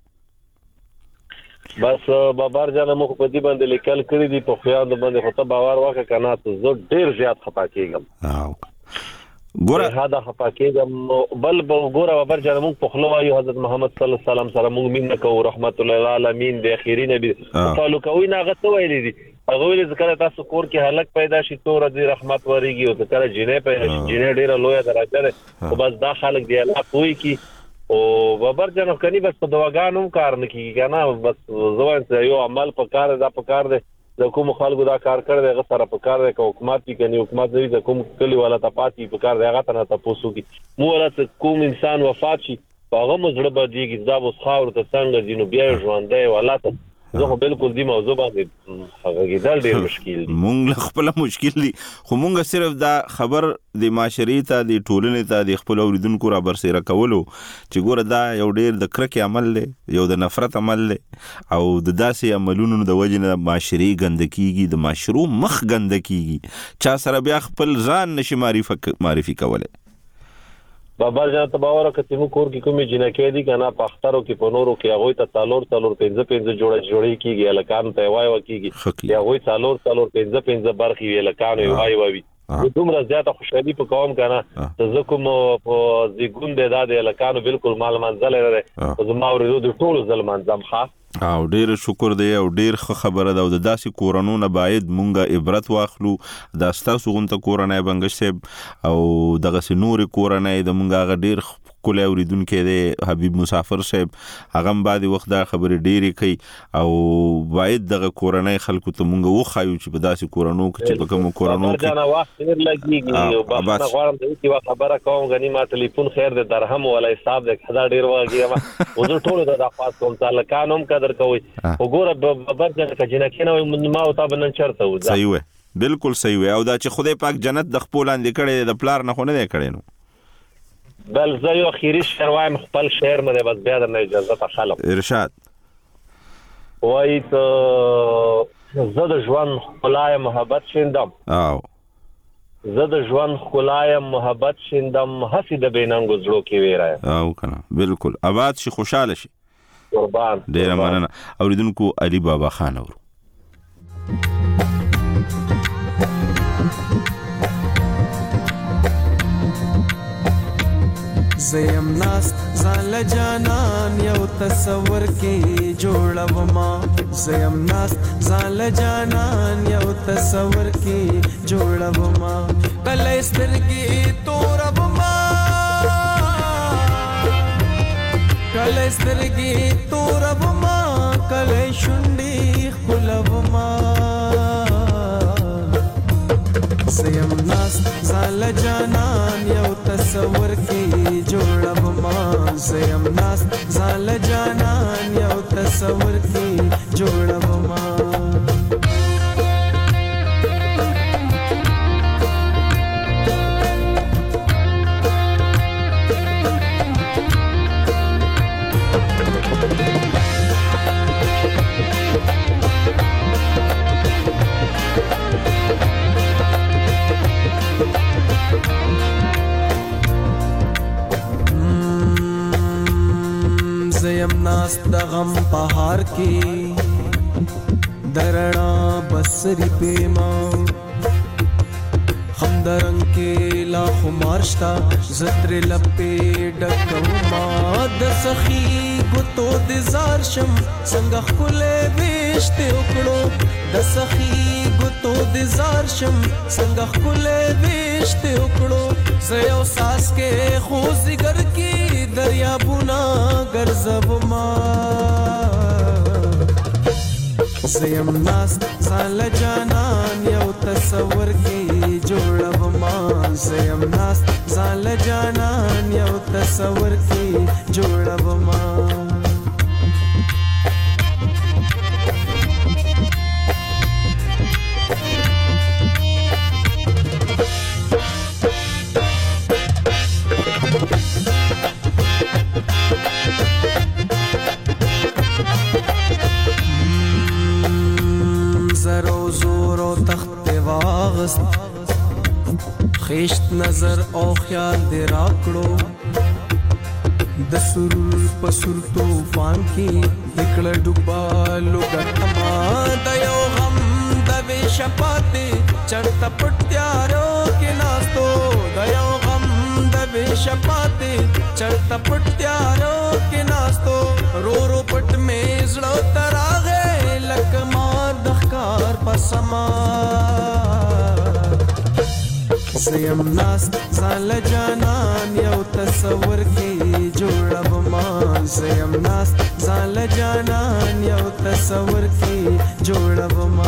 بس بابار جانه مخ په دې باندې لیکل کړی دي په خیال باندې خو ته باور وکړه کنه ته زه ډیر زیات خپه کېږم ګوره هدا خپاکېږم بل ګوره بابر جان موږ په خلو وایو حضرت محمد صلی الله علیه وسلم سره موږ مين کو رحمت الله العالمین د اخیری نبی تعالی کوي نه غته ویلي دي هغه ویل ذکر تاسو کور کې هلاک پیدا شي تور دې رحمت وريږي او ذکر جنې پیدا شي جنې ډیره لویه درجه ده او بس دا خلک دی الله کوي کی او بابر جان کني بس په دواګانو کار نه کیږي کنه بس زوان یو عمل په کار دا په کار ده د کوم خلکو دا کار کړی دی هغه سره په کار دی که حکومت وي که نه حکومت نه وي د کوم کلي والا ته پاتې په کار دی هغه ته نه تپوس وکړي مو والا کوم انسان وفات شي په هغه مو زړه بدېږي دا به اوس خاورو ته څنګه ځي نو بیا یې ژوندی والا ته زه بالکل دی موضوع باندې هغه کېدل ډیر مشکل دي. مونږ خپل مشکل دي خو مونږ صرف دا خبر د معاشري ته د ټولنې ته د خپل اوریدونکو را برسېره کولو چې ګوره دا یو ډیر د کرکې عمل دی, یو د نفرت عمل دی او د داسې عملونو د وجې نه معاشري ګنده کیږي, د معاشرو مخ ګنده کیږي, چا سره بیا خپل ځان نشي معرفي کولی. بابا جان ته باور کته مو کور کې کومې جنکې دي کنه په اخترو کې په نورو کې هغه ته تالور 15 جوړی کیږي الکان ته وای کیږي یا هغه تالور 15 برخي وی الکان وای دومره زیاته خوشحالي په قوم کنه ته کوم په زیګون د الکانو بالکل مال منځل لري او زما ورته د ټولو ظلمان زم خاص او ډیر شکر دی او ډیر خبره ده او د داسې کورونو باید مونږه عبرت واخلو. دا ستاسو غونته کورنۍ بنګش صاحب او دغه سنوري کورنۍ د مونږه ډیر کله اوریدونکو دی حبیب مسافر صاحب هغه بعد وخت دا خبره ډیره کوي او باید دغه کورنۍ خلکو ته مونږ وخایو چې په داسې کورونو کې چې په کوم کورونو کې دا وخت ډیر لګیږي او بس غواړم چې یو خبره کوم غنی ما ټلیفون خیر د درهم ولا حساب د خدا ډیر واګي ما وزر ټول د خاص کوم تعالی قانون قدر کوي وګوره ببرجن کجنه کینه ما او تاب نن چرته و صحیح وي بالکل صحیح وي او دا چې خدای پاک جنت د خپل اندې کړي د پلار نه خو نه کړي نو بل زه یو اخیری شعر وایم خپل شعر مده بس بیا درنه اجازه ته خلم ارشاد وای ته زه د ژوند خلای محبت شیندم او زه د ژوند خلای محبت شیندم هسي د بیننګو زړه کې ویرای او کنه بالکل آباد شي خوشاله شي قربان ډیر مننه اوریدونکو علي بابا خان اور زیم ناست زال جانان یو تصور کې جوړوما زیم ناست زال جانان یو تصور کې جوړوما کله سترګې توربما کله سترګې توربما کله شونډې خلوما زیم ناست زال جانان یو تصور کې جوړوما زیم ناست زال جانان یو تصور کې جوړوما زیم ناست د غم پهار کې درنا بسری پیما هم درنګ کې لا خمارشتا زتر لپې ډکوما د سخی ګوتو د زار شم څنګه خلې وشته وکړو د سخی ګوتو د زار شم څنګه خلې وشته وکړو زيو ساس کې خو زګر کې دریابونه ګرځوما زیم ناست زال جانان یو تصور کې جوړوما زیم ناست زال جانان یو تصور کې جوړوما خیشت نظر او خیال دې راکړو د سرور پسور طوفان کې دکړه ډوبالو ګټما د یو غم د وشپاتې چرته پټیارو کې ناستو د یو غم د وشپاتې چرته پټیارو کې ناستو رو رو پټ مې زړه تراغه لکه مار د ښکار پسما زیم ناست زال جانان یو تصور کې جوړوما زیم ناست زال جانان یو تصور کې جوړوما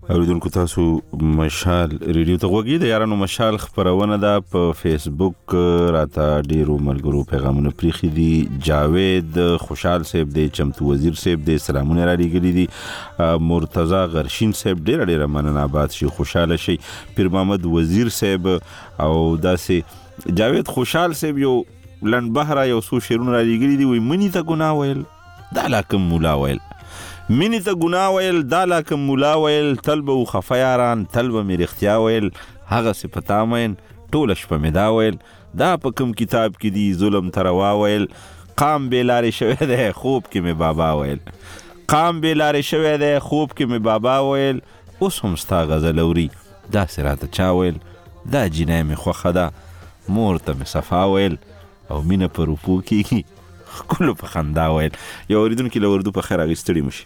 اوریدونکو تاسو مشال ریډیو ته وګورئ د یارانو مشال خبرونه ده په فیسبوک راته ډیرو ملګرو پیغامونه پریخي دي. جاوید خوشحال صاحب دی، چمتو وزیر صاحب دی، سلامونه را لګلی دي. مرتضی غرشین صاحب ډیره مننه، آباد شي، خوشاله شي. پیر محمد وزیر صاحب او داسې جاوید خوشحال صاحب یو لند بهره یو څو شعرونه را لګلی دي. وی منی ته ګناه ویل دا لاکم مولا ویل، منی ته ګناه ویل دا لاکم مولا ویل، تل به خفه یاران تل به مې رښتیا ویل، هغه صفتا مین ټوله شپه مې دا ویل، دا په کوم کتاب کې دی ظلم ته روا ویل، قام بې لارې شوی دی خوب کې مې بابا ویل، قام بې لارې شوی دی خوب کې مې بابا ویل، اوس هم ستا غزل اوري داسې راته چا ویل، دا جینۍ مې خوښه ده مور ته مې صفا ویل، او مینه په روپو کېږي کلو په خندا ویل. یو اوریدونکي له اردو په خیر هغې ستړي مشي،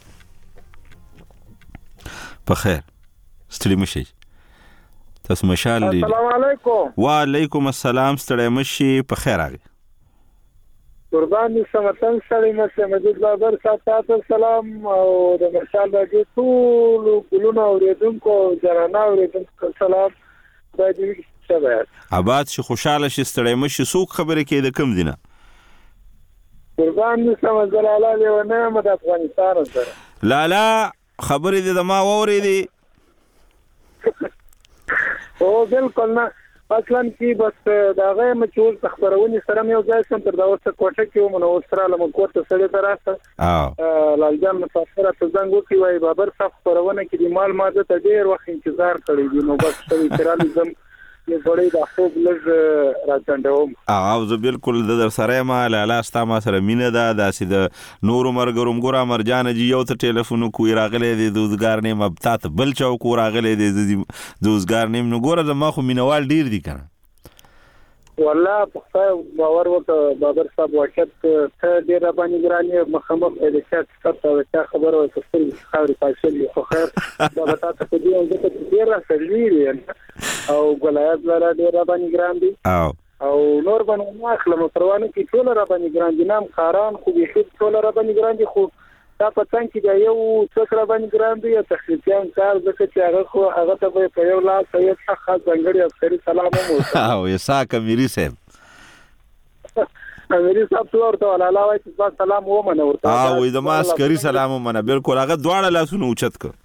په خیر ستړي مشي. تاسو مشال دی. السلام علیکم. وعلیکم السلام، ستړي مشي، په خیر هغې قربان دي سمتن ستړي مشي. مجید بابر صاحب تاسو سلام او د مشال راډیو ټولو ګلونو اوریدونکو جرانا اوریدونکو سلام. باید دې شبه آباد شي، خوشاله شي، ستړي مشي. څوک خبرې کوي د کوم دینه؟ قربان دي سم زلاله لیونه د افغانستان سره. لالا خبرې دې د ما واورېدې؟ او بالکل نه، اصلا کې بس دا غي مچول خبرونه سره یو ځای سم تر دا اوسه کوټه کې ومنو سره لمن کوټه سره دراسته لالجان مسافر ته زنګ وکي وای بابر صاحب خبرونه کې د مال ماده ته ډیر وخت انتظار کړی دی، نو بس شوی ترالزم یې بړې د خوب لږ راځندوم. او زه بالکل در سره ما لالا ستا ما سره مینه ده، داسې د نورو مرګروم ګوره مرجان جی یو ته ټلیفون کوی راغلی دی دوزګار نیم، اب تا ته بل چا کو راغلی دی دوزګار نیم، نو ګوره زما خو مینوال ډیر دي کنه. والله په خدای باور وکړه بابر صاحب، وخت ته ډیر باندې ګرانی مخامخ د چات څخه خبره وکړل خاوري پاتې خو خیر دا به تاسو په دې اند کې ډیر راځي او ګلایات لاره ډیر باندې ګران دي او نور باندې اخلم پروانه کې ټول را باندې ګران دي، نام خاران خو به ټول را باندې ګران دي، خو دا پتن کې دا یو څوک را باندې ګران دي تخصیصیان کار ځکه چې هغه ته په یو لاس یو ښه ځنګړی افسری سلام مو او یساک امیری صاحب امیری صاحب تو ورته ولاله وای چې سلام و منه ورته او د ما عسکري سلام منه بالکل هغه دواړه لاسونه اوچت ک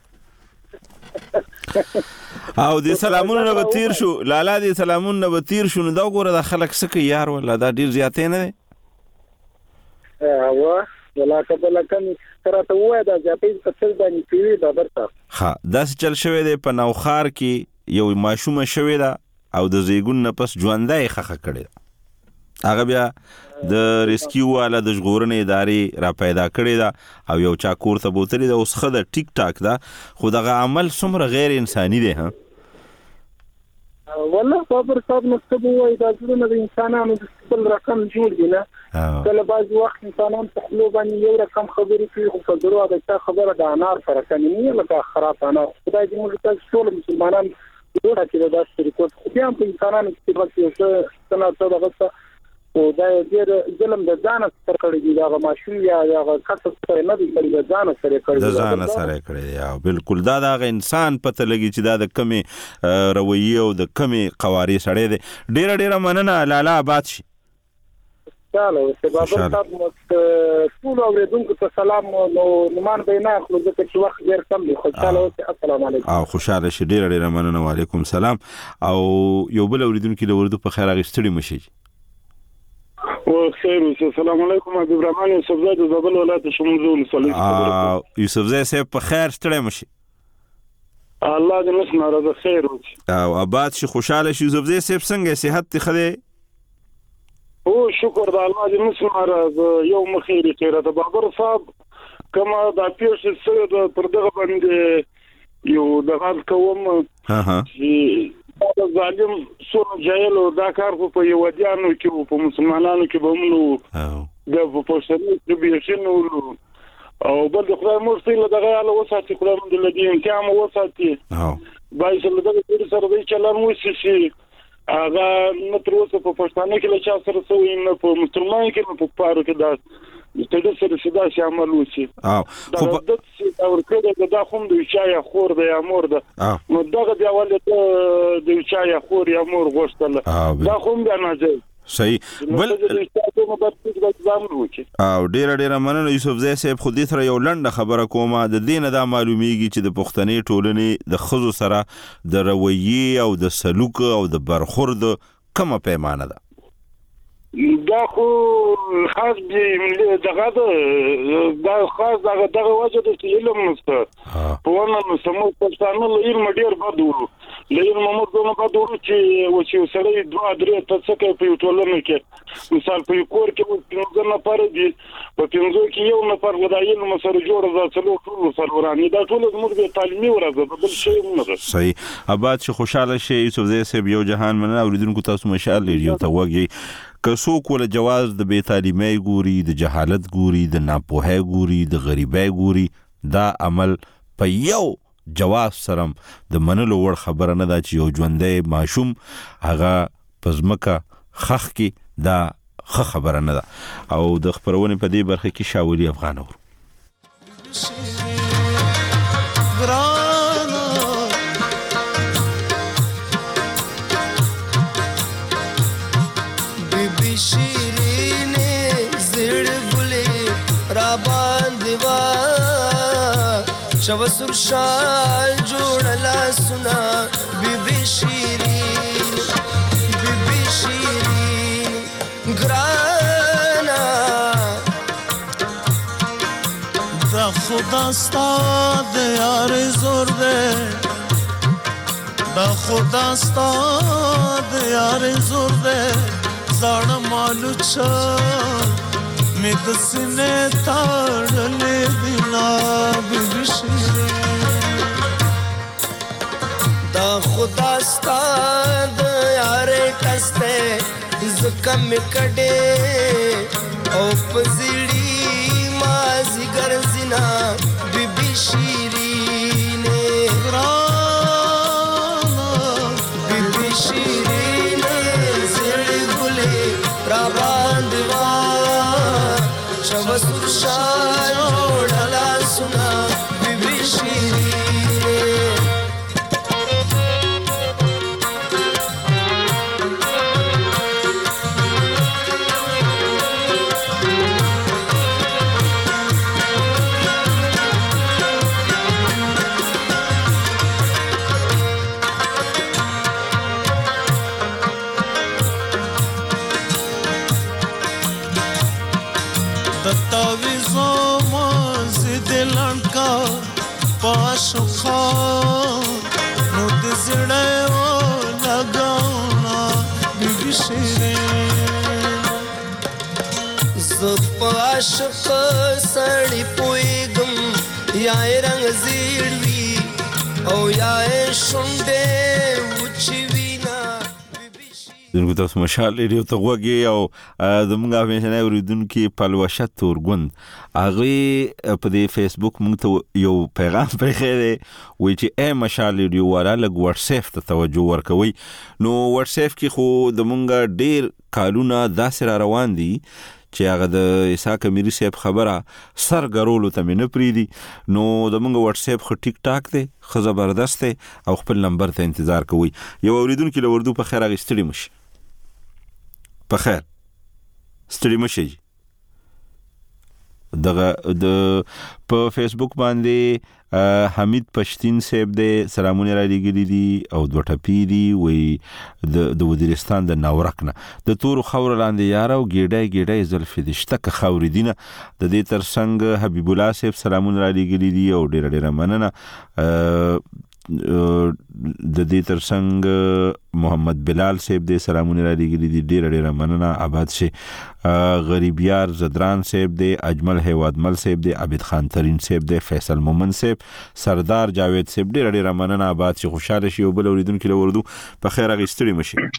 او دې سلامونه به تیر شو لالا دې سلامونه به تیر شو، نو دا ګوره د خلک سکه یار ولا دا ډیر زیاتې نه دي ولا کبل کم تر ته وای دا ځپې څه باندې پیوي بابر صاحب. ها داس چل شوی دی په نوخار کې یو ماشومه شوی دا او د زیګون نه پس ژوندۍ خخه کړي، هغه بیا د ریسکیو والا د ژغورنې ادارې را پیدا کړي دا او یو چا کور ته بوتلی دا اوس خه د ټیک ټاک دا، خو دغه عمل څومره غیر انساني دی. ها والله بابر صاحب مکتب وای دا ټول د انسانانو د خپل رقم جوړ دي نه، کله بعض وخت انسانان په خپل باندې یو رقم خبرې کوي خو په درو دا خبره د انار سره کوي نه لکه خراب انار. خدای دې موږ ټول مسلمانان جوړه کړي دا ریکورډ خو بیا په انسانانو کې بس یو څه نه څه دغه او دا دې ظلم د ځان سره کړی دی، دا ماشوم یا کسب سره نه دی کړی، د ځان سره کړی، د ځان سره کړی دی. او بالکل دا د انسان پته لګي چې دا د کمی رویه او د کمی قوارې سره دی. ډیره مننه لالا، آباد شي. چالو بابر صاحب ټول اوریدونکو ته سلام، نو نمان به نه اخلو ځکه چې وخت ډیر کم دی. خوشاله اوسئ، السلام علیکم. او خوشاله شي، ډیره مننه، وعلیکم السلام. او یو بل اوریدونکو له اردو په خیر هغې ستړي مشي. خیر اوسه. السلام علیکم. حبیب الرحمن یوسفزی د زابل ولایت شمولزو ولسوالۍ. یوسفزی صاحب په خیر ستړي مشي. الله دې مس ناراضه خیر اوسه او آباد شي، خوشاله شي. یوسفزی صاحب څنګه صحت ته خدای؟ او شکر د الله دې مس ناراضه یو مخیری خیره د بابر صاحب کما د پیښ سره د پردغه باندې یو دغه کوم دا ظالم سور جایلو دا کار په یو ودیانو کې په مسلمانانو کې به موږ د پوښتنې د بیشنو او بل خدای مرسته دغه اله وساتي، خدای مند لدی امتحان وساتي بای سره دغه سره د چلان وسي هغه نو تر اوسه په پښتانه کې له چا سره سوې نه په مسلمان کې په پارو کې دا ته د سره صدا شي عمل وشي او خو د ورکړه د خون د چای خور د امور ده نو دغه دی ولې د چای خور یا امور غوښتل دا خو بیا نه ځي صحیح بل او ډیر مننه یوسف زئی صاحب خو دې سره یو لنډه خبره کومه د دینه دا معلومیږي چې د پښتني ټولنې د خزو سره د رویه او د سلوک او د برخورد کومه پیمانه ده دا خو خاص دی دغه خاص دغه وجه د علم نشته په ونه سمو پښتانه له علم ډیر بدو لین ممر دونه بدو چې سړی 2-3 تڅکه په ټولنه کې مثال په کور کې څنګه نه پاره دي په پنځو کې یو نفر ودایل مسر جوړ د څلو ټول سروراني دا ټول زموږ د تعلیمي ورځ بل شي نه ده صحیح آباد چې خوشاله شي یوسف زئی صاحب یو جهان مننه اوریدونکو تاسو مشال ریډیو ته وګورئ که څوک ول جواز د بے تعلیمي ګوري د جهالت ګوري د ناپوهي ګوري د غریبۍ ګوري دا عمل په یو جواز سره د منلو ور خبره نه ده چې یو ژوندې ماشوم هغه پزمکه خخ کې دا خبره نه ده او د خبرونه په دې برخه کې شاولي افغانور شوسر شال جوړلا سنا بيبي شيرين ګرانا دا خدا ستاد یار زور دے دا خدا ستاد یار زور دے زړه مالو چا مې د سینې تاړلې دینا بيبي دا خدا ستاد یار کسته زکه مې کډې او پزړی مازی ګرځینا بيبي شيرين بيبي شيرين زړې ګلې را باندې وا شوسر شال جوړلا سنا بيبي شيرين پاشخا نو د زړه و لګاونا بيبي شيرين ز پاشخ سړی پويګم یا رنگ زیړوي او یا شونډه وچوينا دغه تاسو مشال ریډیو ته وګورئ او زموږ افغانستان اوریدونکو پلوشه تورګوند هغه په دې فیسبوک موږ ته یو پیغام پرېخره وی چې اے مشال ریډیو والا لګ واتس اپ ته توجه ورکوي نو واتس اپ کې خو د مونږ ډیر کالونه داسې روان دي چې هغه د اسحاق اميري صاحب خبره سرګرولو ته نه پریدي نو د مونږ واتس اپ خو ټیک ټاک دی خو زبردست او خپل نمبر ته انتظار کوي یو اوریدونکو له وردو په خیر غستړي مش په خیر ستړي مشي دغه د په فیسبوک باندې حمید پښتين صاحب دې سلامونه را لګري دي او دوه ټپی دي وي د وزیرستان د ناورکنه د تور خور لاندې یار او ګډای زلفې د شتک خور دینه د دې تر څنګ حبیب الله صاحب سلامونه را لګري دي او ډیر مننه د دې تر څنګ محمد بلال صاحب دې سلامونه را لګري دي ډیر مننه آباد شي غریبیار زدران صاحب دې اجمل هیوادمل صاحب دې عابد خان ترین صاحب دې فیصل مومن صاحب سردار جاوید صاحب ډیر مننه آباد شي خوشاله شي او بل اوریدونکو له وردو په خیر غستړي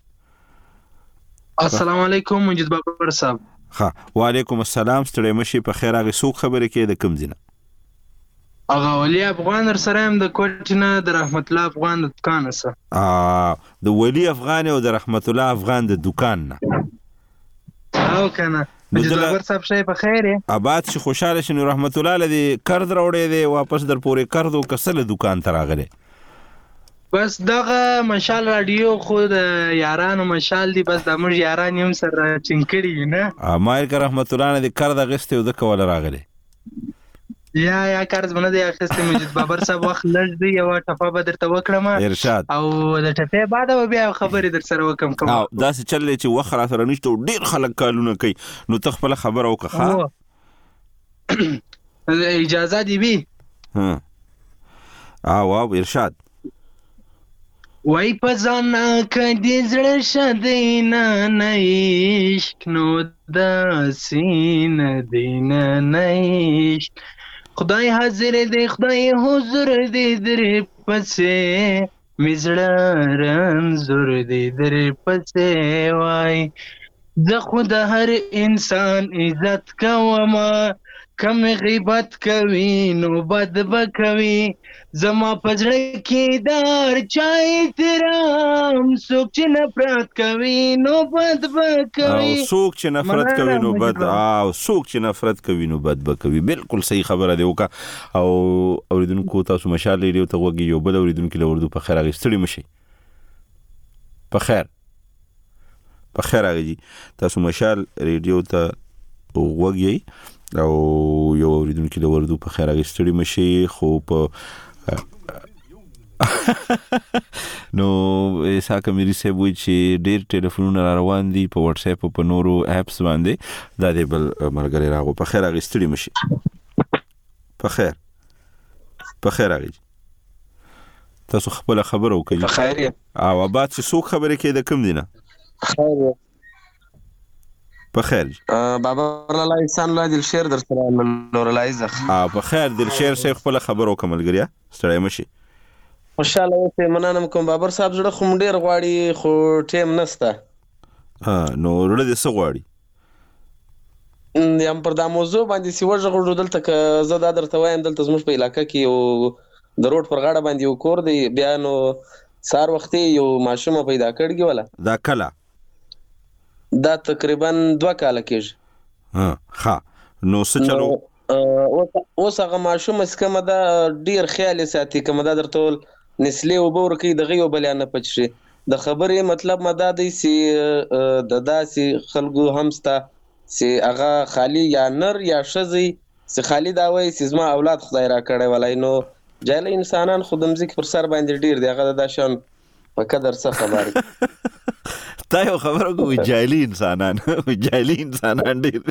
مشي السلام علیکم مجید بابر صاحب ها وعلیکم السلام ستړي مشي په خیر غسوک خبره کې د کم زینه اغه ولی افغان سره هم د کوټنه د رحمت الله افغان د دکان سره د ولی افغان او د رحمت الله افغان د دکان نه او کنه بابر صاحب شي په خیر آباد شي خوشاله شي. رحمت الله علیه کرد راوړې دی واپس در پورې کردو کسل دکان ته راغله. بس دغه مشال رادیو خو د یارانو مشال دی بس د موږ یاران یم سره چنکړي نه مایر رحمت الله علیه کرد غسته د کول راغله یا کارز باندې دی اخستې مجید بابر صاحب وخت لږ دی یو ټپه به درته وکړم ارشاد او د ټپې بعد بیا خبرې در سره وکم کوم او داسې چلې چې وخت را سره نشته ډیر خلک کالونه کوي نو ته خپل خبر او که اجازه دی وی او ارشاد وای پزان کدي زړه شدینا نېشک نو د سین دین نېش خدای حاضر دی خدای حضور دی درې پسې مزړه رنزور دی درې پسې وای زه خود هر انسان عزت کوم کم غیبت کوي نو بد بکوي زما پزړه کې دار چای ترام څوک چې نفرت کوي نو بد بکوي او څوک چې نفرت کوي نو بد او څوک چې نفرت کوي نو بد بکوي بالکل صحیح خبره دی وکا او اوریدونکو تاسو مشال ریډیو ته وګورئ یو بل اوریدونکو له اردو په خیر اغستړي مشي په خیر اغي تاسو مشال ریډیو ته وګورئ او یو اوریدونکو له اردو په خیر اغستړي مشي خو په نو ساکه مری سه وای چې ډیر ټلیفونونه روان دي په واتس اپ په نورو اپس باندې دا دی بل ملګری راغو په خیر اغستړي مشي په خیر اغي تاسو خپل خبرو کوي په خیر او بعد چې څوک خبرې کوي د کوم دینه خیر په خیر بابا الله انسان الله دل شیر در سره نور لایزخ په خیر دل شیر سه خپل خبرو کوملګریا ستړی مشي خوشاله اوسه مننه کوم بابر صاحب زړه خو ډیر غواړي خو ټیم نسته نو ورته څه غواړي یم پر دا موضوع باندې سیوژه غوړو دلته ک زه دا درته وایم دلته زموږ په علاقې کې یو د روډ پر غاړه باندې یو کور دی بیا نو سار وختي یو ماشوم پیدا کړی ولا دا کلا دا تقریبا 2 کال کېږي ها نو څه چلو اوس هغه ماشوم اسکه دا ډیر خیال ساتي کوم دا درته نسلې وبور کوي دغه یو بلیان نه پچشي د خبرې مطلب مدا دی سي د داسې خلکو همستا سي هغه خالی یا نر یا شزي سي خالی دا وای سي زما اولاد خدای را کړی ولای نو جاهل انسانان خودم ځکه پر سر باندې ډیر دی هغه د شان په قدر څه خبره تا یو خبره کوي جاهلی انسانان ډیر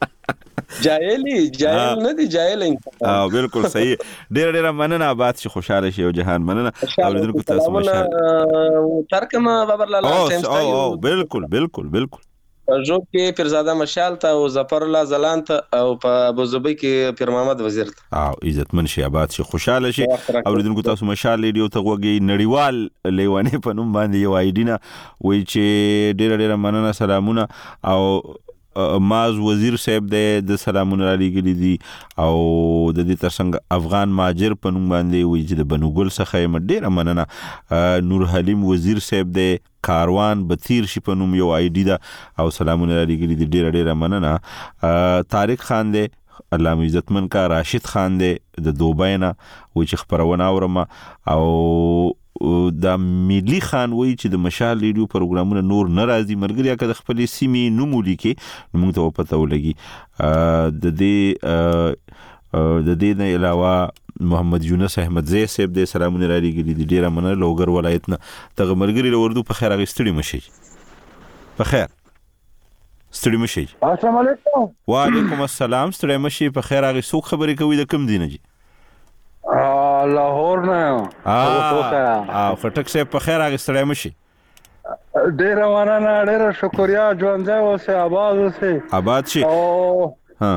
جاهل نه دي جاهل انسان بالکل صحیح ډیر مننه آباد شي خوشاله شي او جهان مننه اوریدونکو تاسو مشال ترکمه بابر لاله او بالکل جو کې پیرزاده مشال ته او ظفر الله زلان ته او په ابوظبي کې پیر محمد وزیر ته او عزتمن شي آباد شي خوشاله شي اوریدونکو تاسو مشال ریډیو ته وګورئ نړیوال لیوانه په نوم باندې یو آیډینا وای چې ډیر مننه سلامونه او ماز وزیر صاحب د سلامونه علی ګلی دي او د دې ترڅنګ افغان ماجر په نوم باندې وی چې د بنوګل څخه ډیره مننه نور حلیم وزیر صاحب د کاروان بتیر شي په نوم یو آی ډی دا او سلامونه علی ګلی دي ډیره مننه طارق خان دی علامه عزتمن کا راشد خان دی د دوبۍ نه وی چې خبرونه اورم او دا ملي خان وای چې د مشال ریډیو پروګرامونه نور ناراضي مرګریا که د خپل سیمې نومولي کې موږ ته پته ولګي د دې نه علاوه محمد یونس احمد زی صاحب د سلامونه را لګي ډیره مننه لوګر ولایت نه ته مرګري له اردو په خیر اغستړي مشي په خیر ستړي مشي السلام علیکم وعلیکم السلام ستړي مشي په خیر اغه څوک خبرې کوي د کوم دینه جی لاهور نه او خټک سه په خیر اغه ستړي مشي ډیر مننه ډیر شکریا ژوندۍ اوسه آباد شي او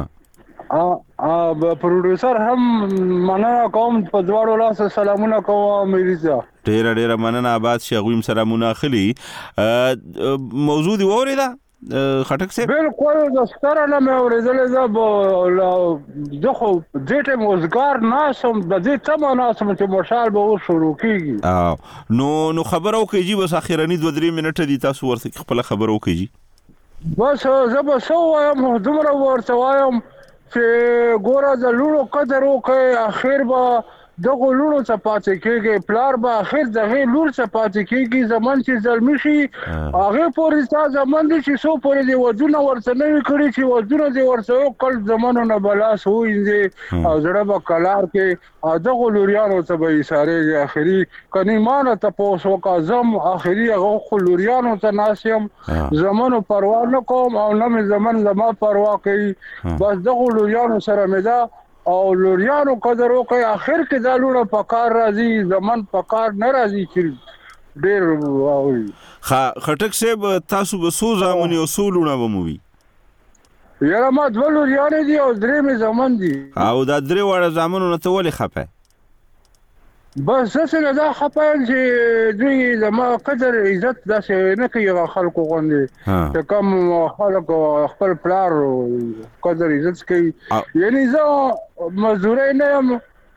پروډوسر هم مننه کوم په دواړو لاسو سلامونه کوم میریزا ډیر مننه آباد شي غویم سلامونه اخلي موضوع دی وریدا خټک سه بالکل د ستاره نه مې اورېدل زه خو دې ټیم وزګار ناسم د دې تمه ناسم چې مشال به شروع کیږي نو خبرو کوي بس اخیرنی 2-3 منټه دي تاسو ورته خپل خبرو کوي بس زه به څه وایم دومره ورته وایم چې ګوره د لوڼو قدر وکړئ اخر به دغه لوڼو څه پاتې کېږي پلار به اخر دغه لور څه پاتې کېږي زمن چې زلمی شي هغې پورې ستا زمن دی چې څو پورې دې ودونه ورته نه وي کړي چې ودونه دې ورته وکړ زمنو نه به لاس ووینځې او زړه به کلار کې او دغو لوریانو ته به ایسارېږي اخري که نیمانه تپوس وکړه زم اخري هغه خو لوریانو ته ناست یم زمنو پروا نه کوم او نه مې زمن زما پروا کوي بس دغو لوریانو سره مې ده او لوریانو قدر وکړئ اخر کې دا لوڼه په کار راځي زمن په کار نه راځي چې ډېر واوي خټک صاحب تاسو به څو زامن او څو لوڼه به مو وي یاره ما دوه لوریانې دي او درې مې زمن دي او دا درې واړه زامنو نه ته ولې خفه بس زه نه دا خفه یم چې دوی زما قدر عزت داسې نه کوي هغه خلکو غوندې چې کوم خلک خپل پلار قدر عزت کوي یعنی زه مزدورۍ نه یم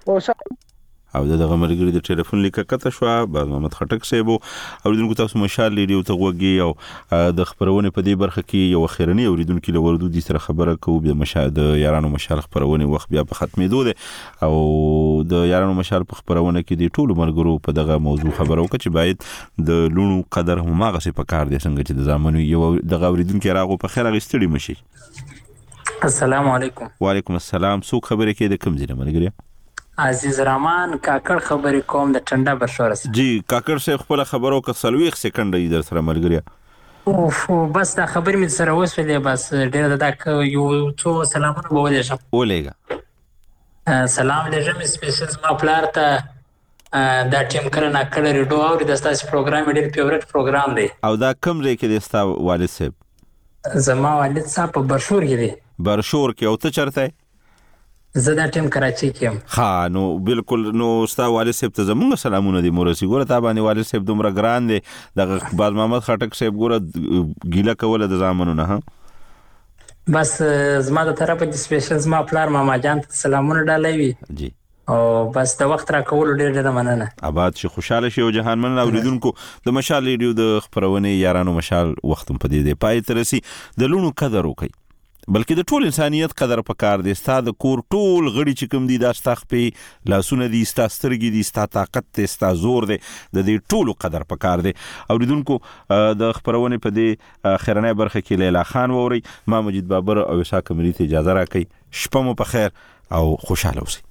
او دغه ملګری د ټلیفون لیکه کته شو باز محمد خټک صاحب اوریدونکو تاسو مشال ریډیو ته وګورئ او د خبرونه په دې برخه کې یو خیرنی اوریدونکو له وردو دي سره خبره کوو د مشال د یارانو مشال خبرونه وخت بیا په ختمېدو ده او د یارانو مشال په خبرونه کې د ټولو ملګرو په دغه موضوع خبرو کې چې باید د لونو قدر هم هغه څه په کار دي څنګه چې د زمانو یو دغه اوریدونکو راغو په خیر غستړي مشي السلام علیکم وعلیکم السلام څوک خبرې کې د کوم ځای ملګری عزیز رحمان کاکړ خبرې کوم د ټنډه برشورس جی کاکړ صاحب خپل خبرو که سلويخ سکند در سره ملګری اوف بس دا خبرې مې سره وسولې بس ډېر دا یو څو سلامونه به ولېږم ولېږه سلام لېږم سپیشل ما پلار ته دا ټیم کړه نه کړه ریډو اوري د ستاسو پروګرام ډېر فیورټ پروګرام دی او دا کوم ځای کې د ستا والد صاحب زما والد صاحب په برشور کې دی برشور کې او ته چرته زه دا ټیم کراچي کې یم ها نو بالکل نو ستا والد صاحب ته زموږ سلامونه دي مورسي ګوره تا باندې والد صاحب دومره ګران دی دغه باز محمد خټک صاحب ګوره ګیله کوله د زامنو نه بس زما د طرفه د سپیشل زما پلار ماما جان ته سلامونه ډالوي جی او بس د وخت را کول ډېر مننه آباد شي خوشاله شي او جهان من اوریدونکو د مشال ریډیو د خبرونه یارانو مشال وختم په دې پای ترسي د لونو قدر وکي بلکې د ټول انسانيت قدر پکار دی ستا د کور ټول غړي چې کوم دي دا ستخپې لاسونه دي ستا سترګې دي ستا طاقت دی ستا زور دی د دې ټولو قدر پکار دی اوریدونکو د خبرونه په دې خیرنه برخه کې لیلا خان ووري ما مجید بابر او عیسی کمری ته اجازه راکړي شپه مو په خیر او خوشاله اوسئ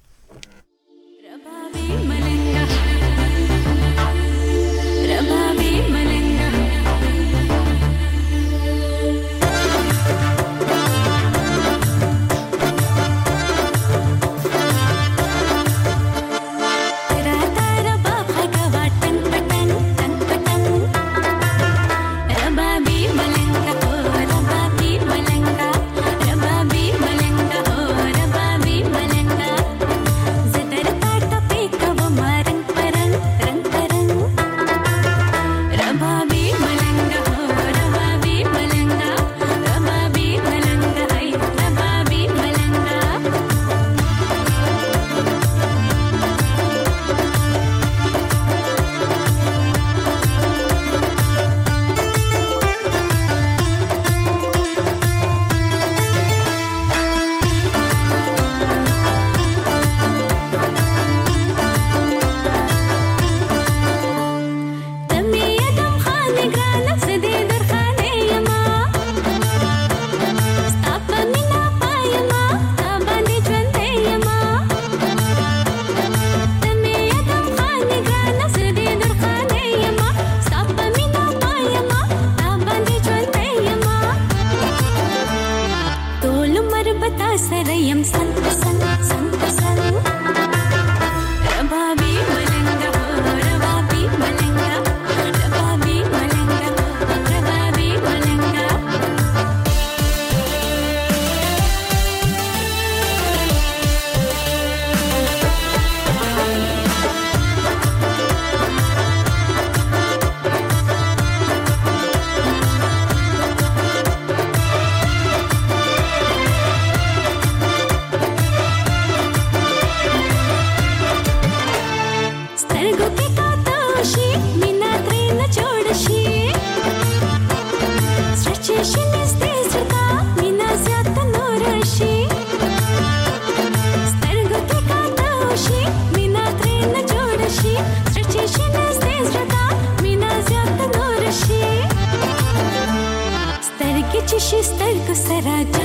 राजा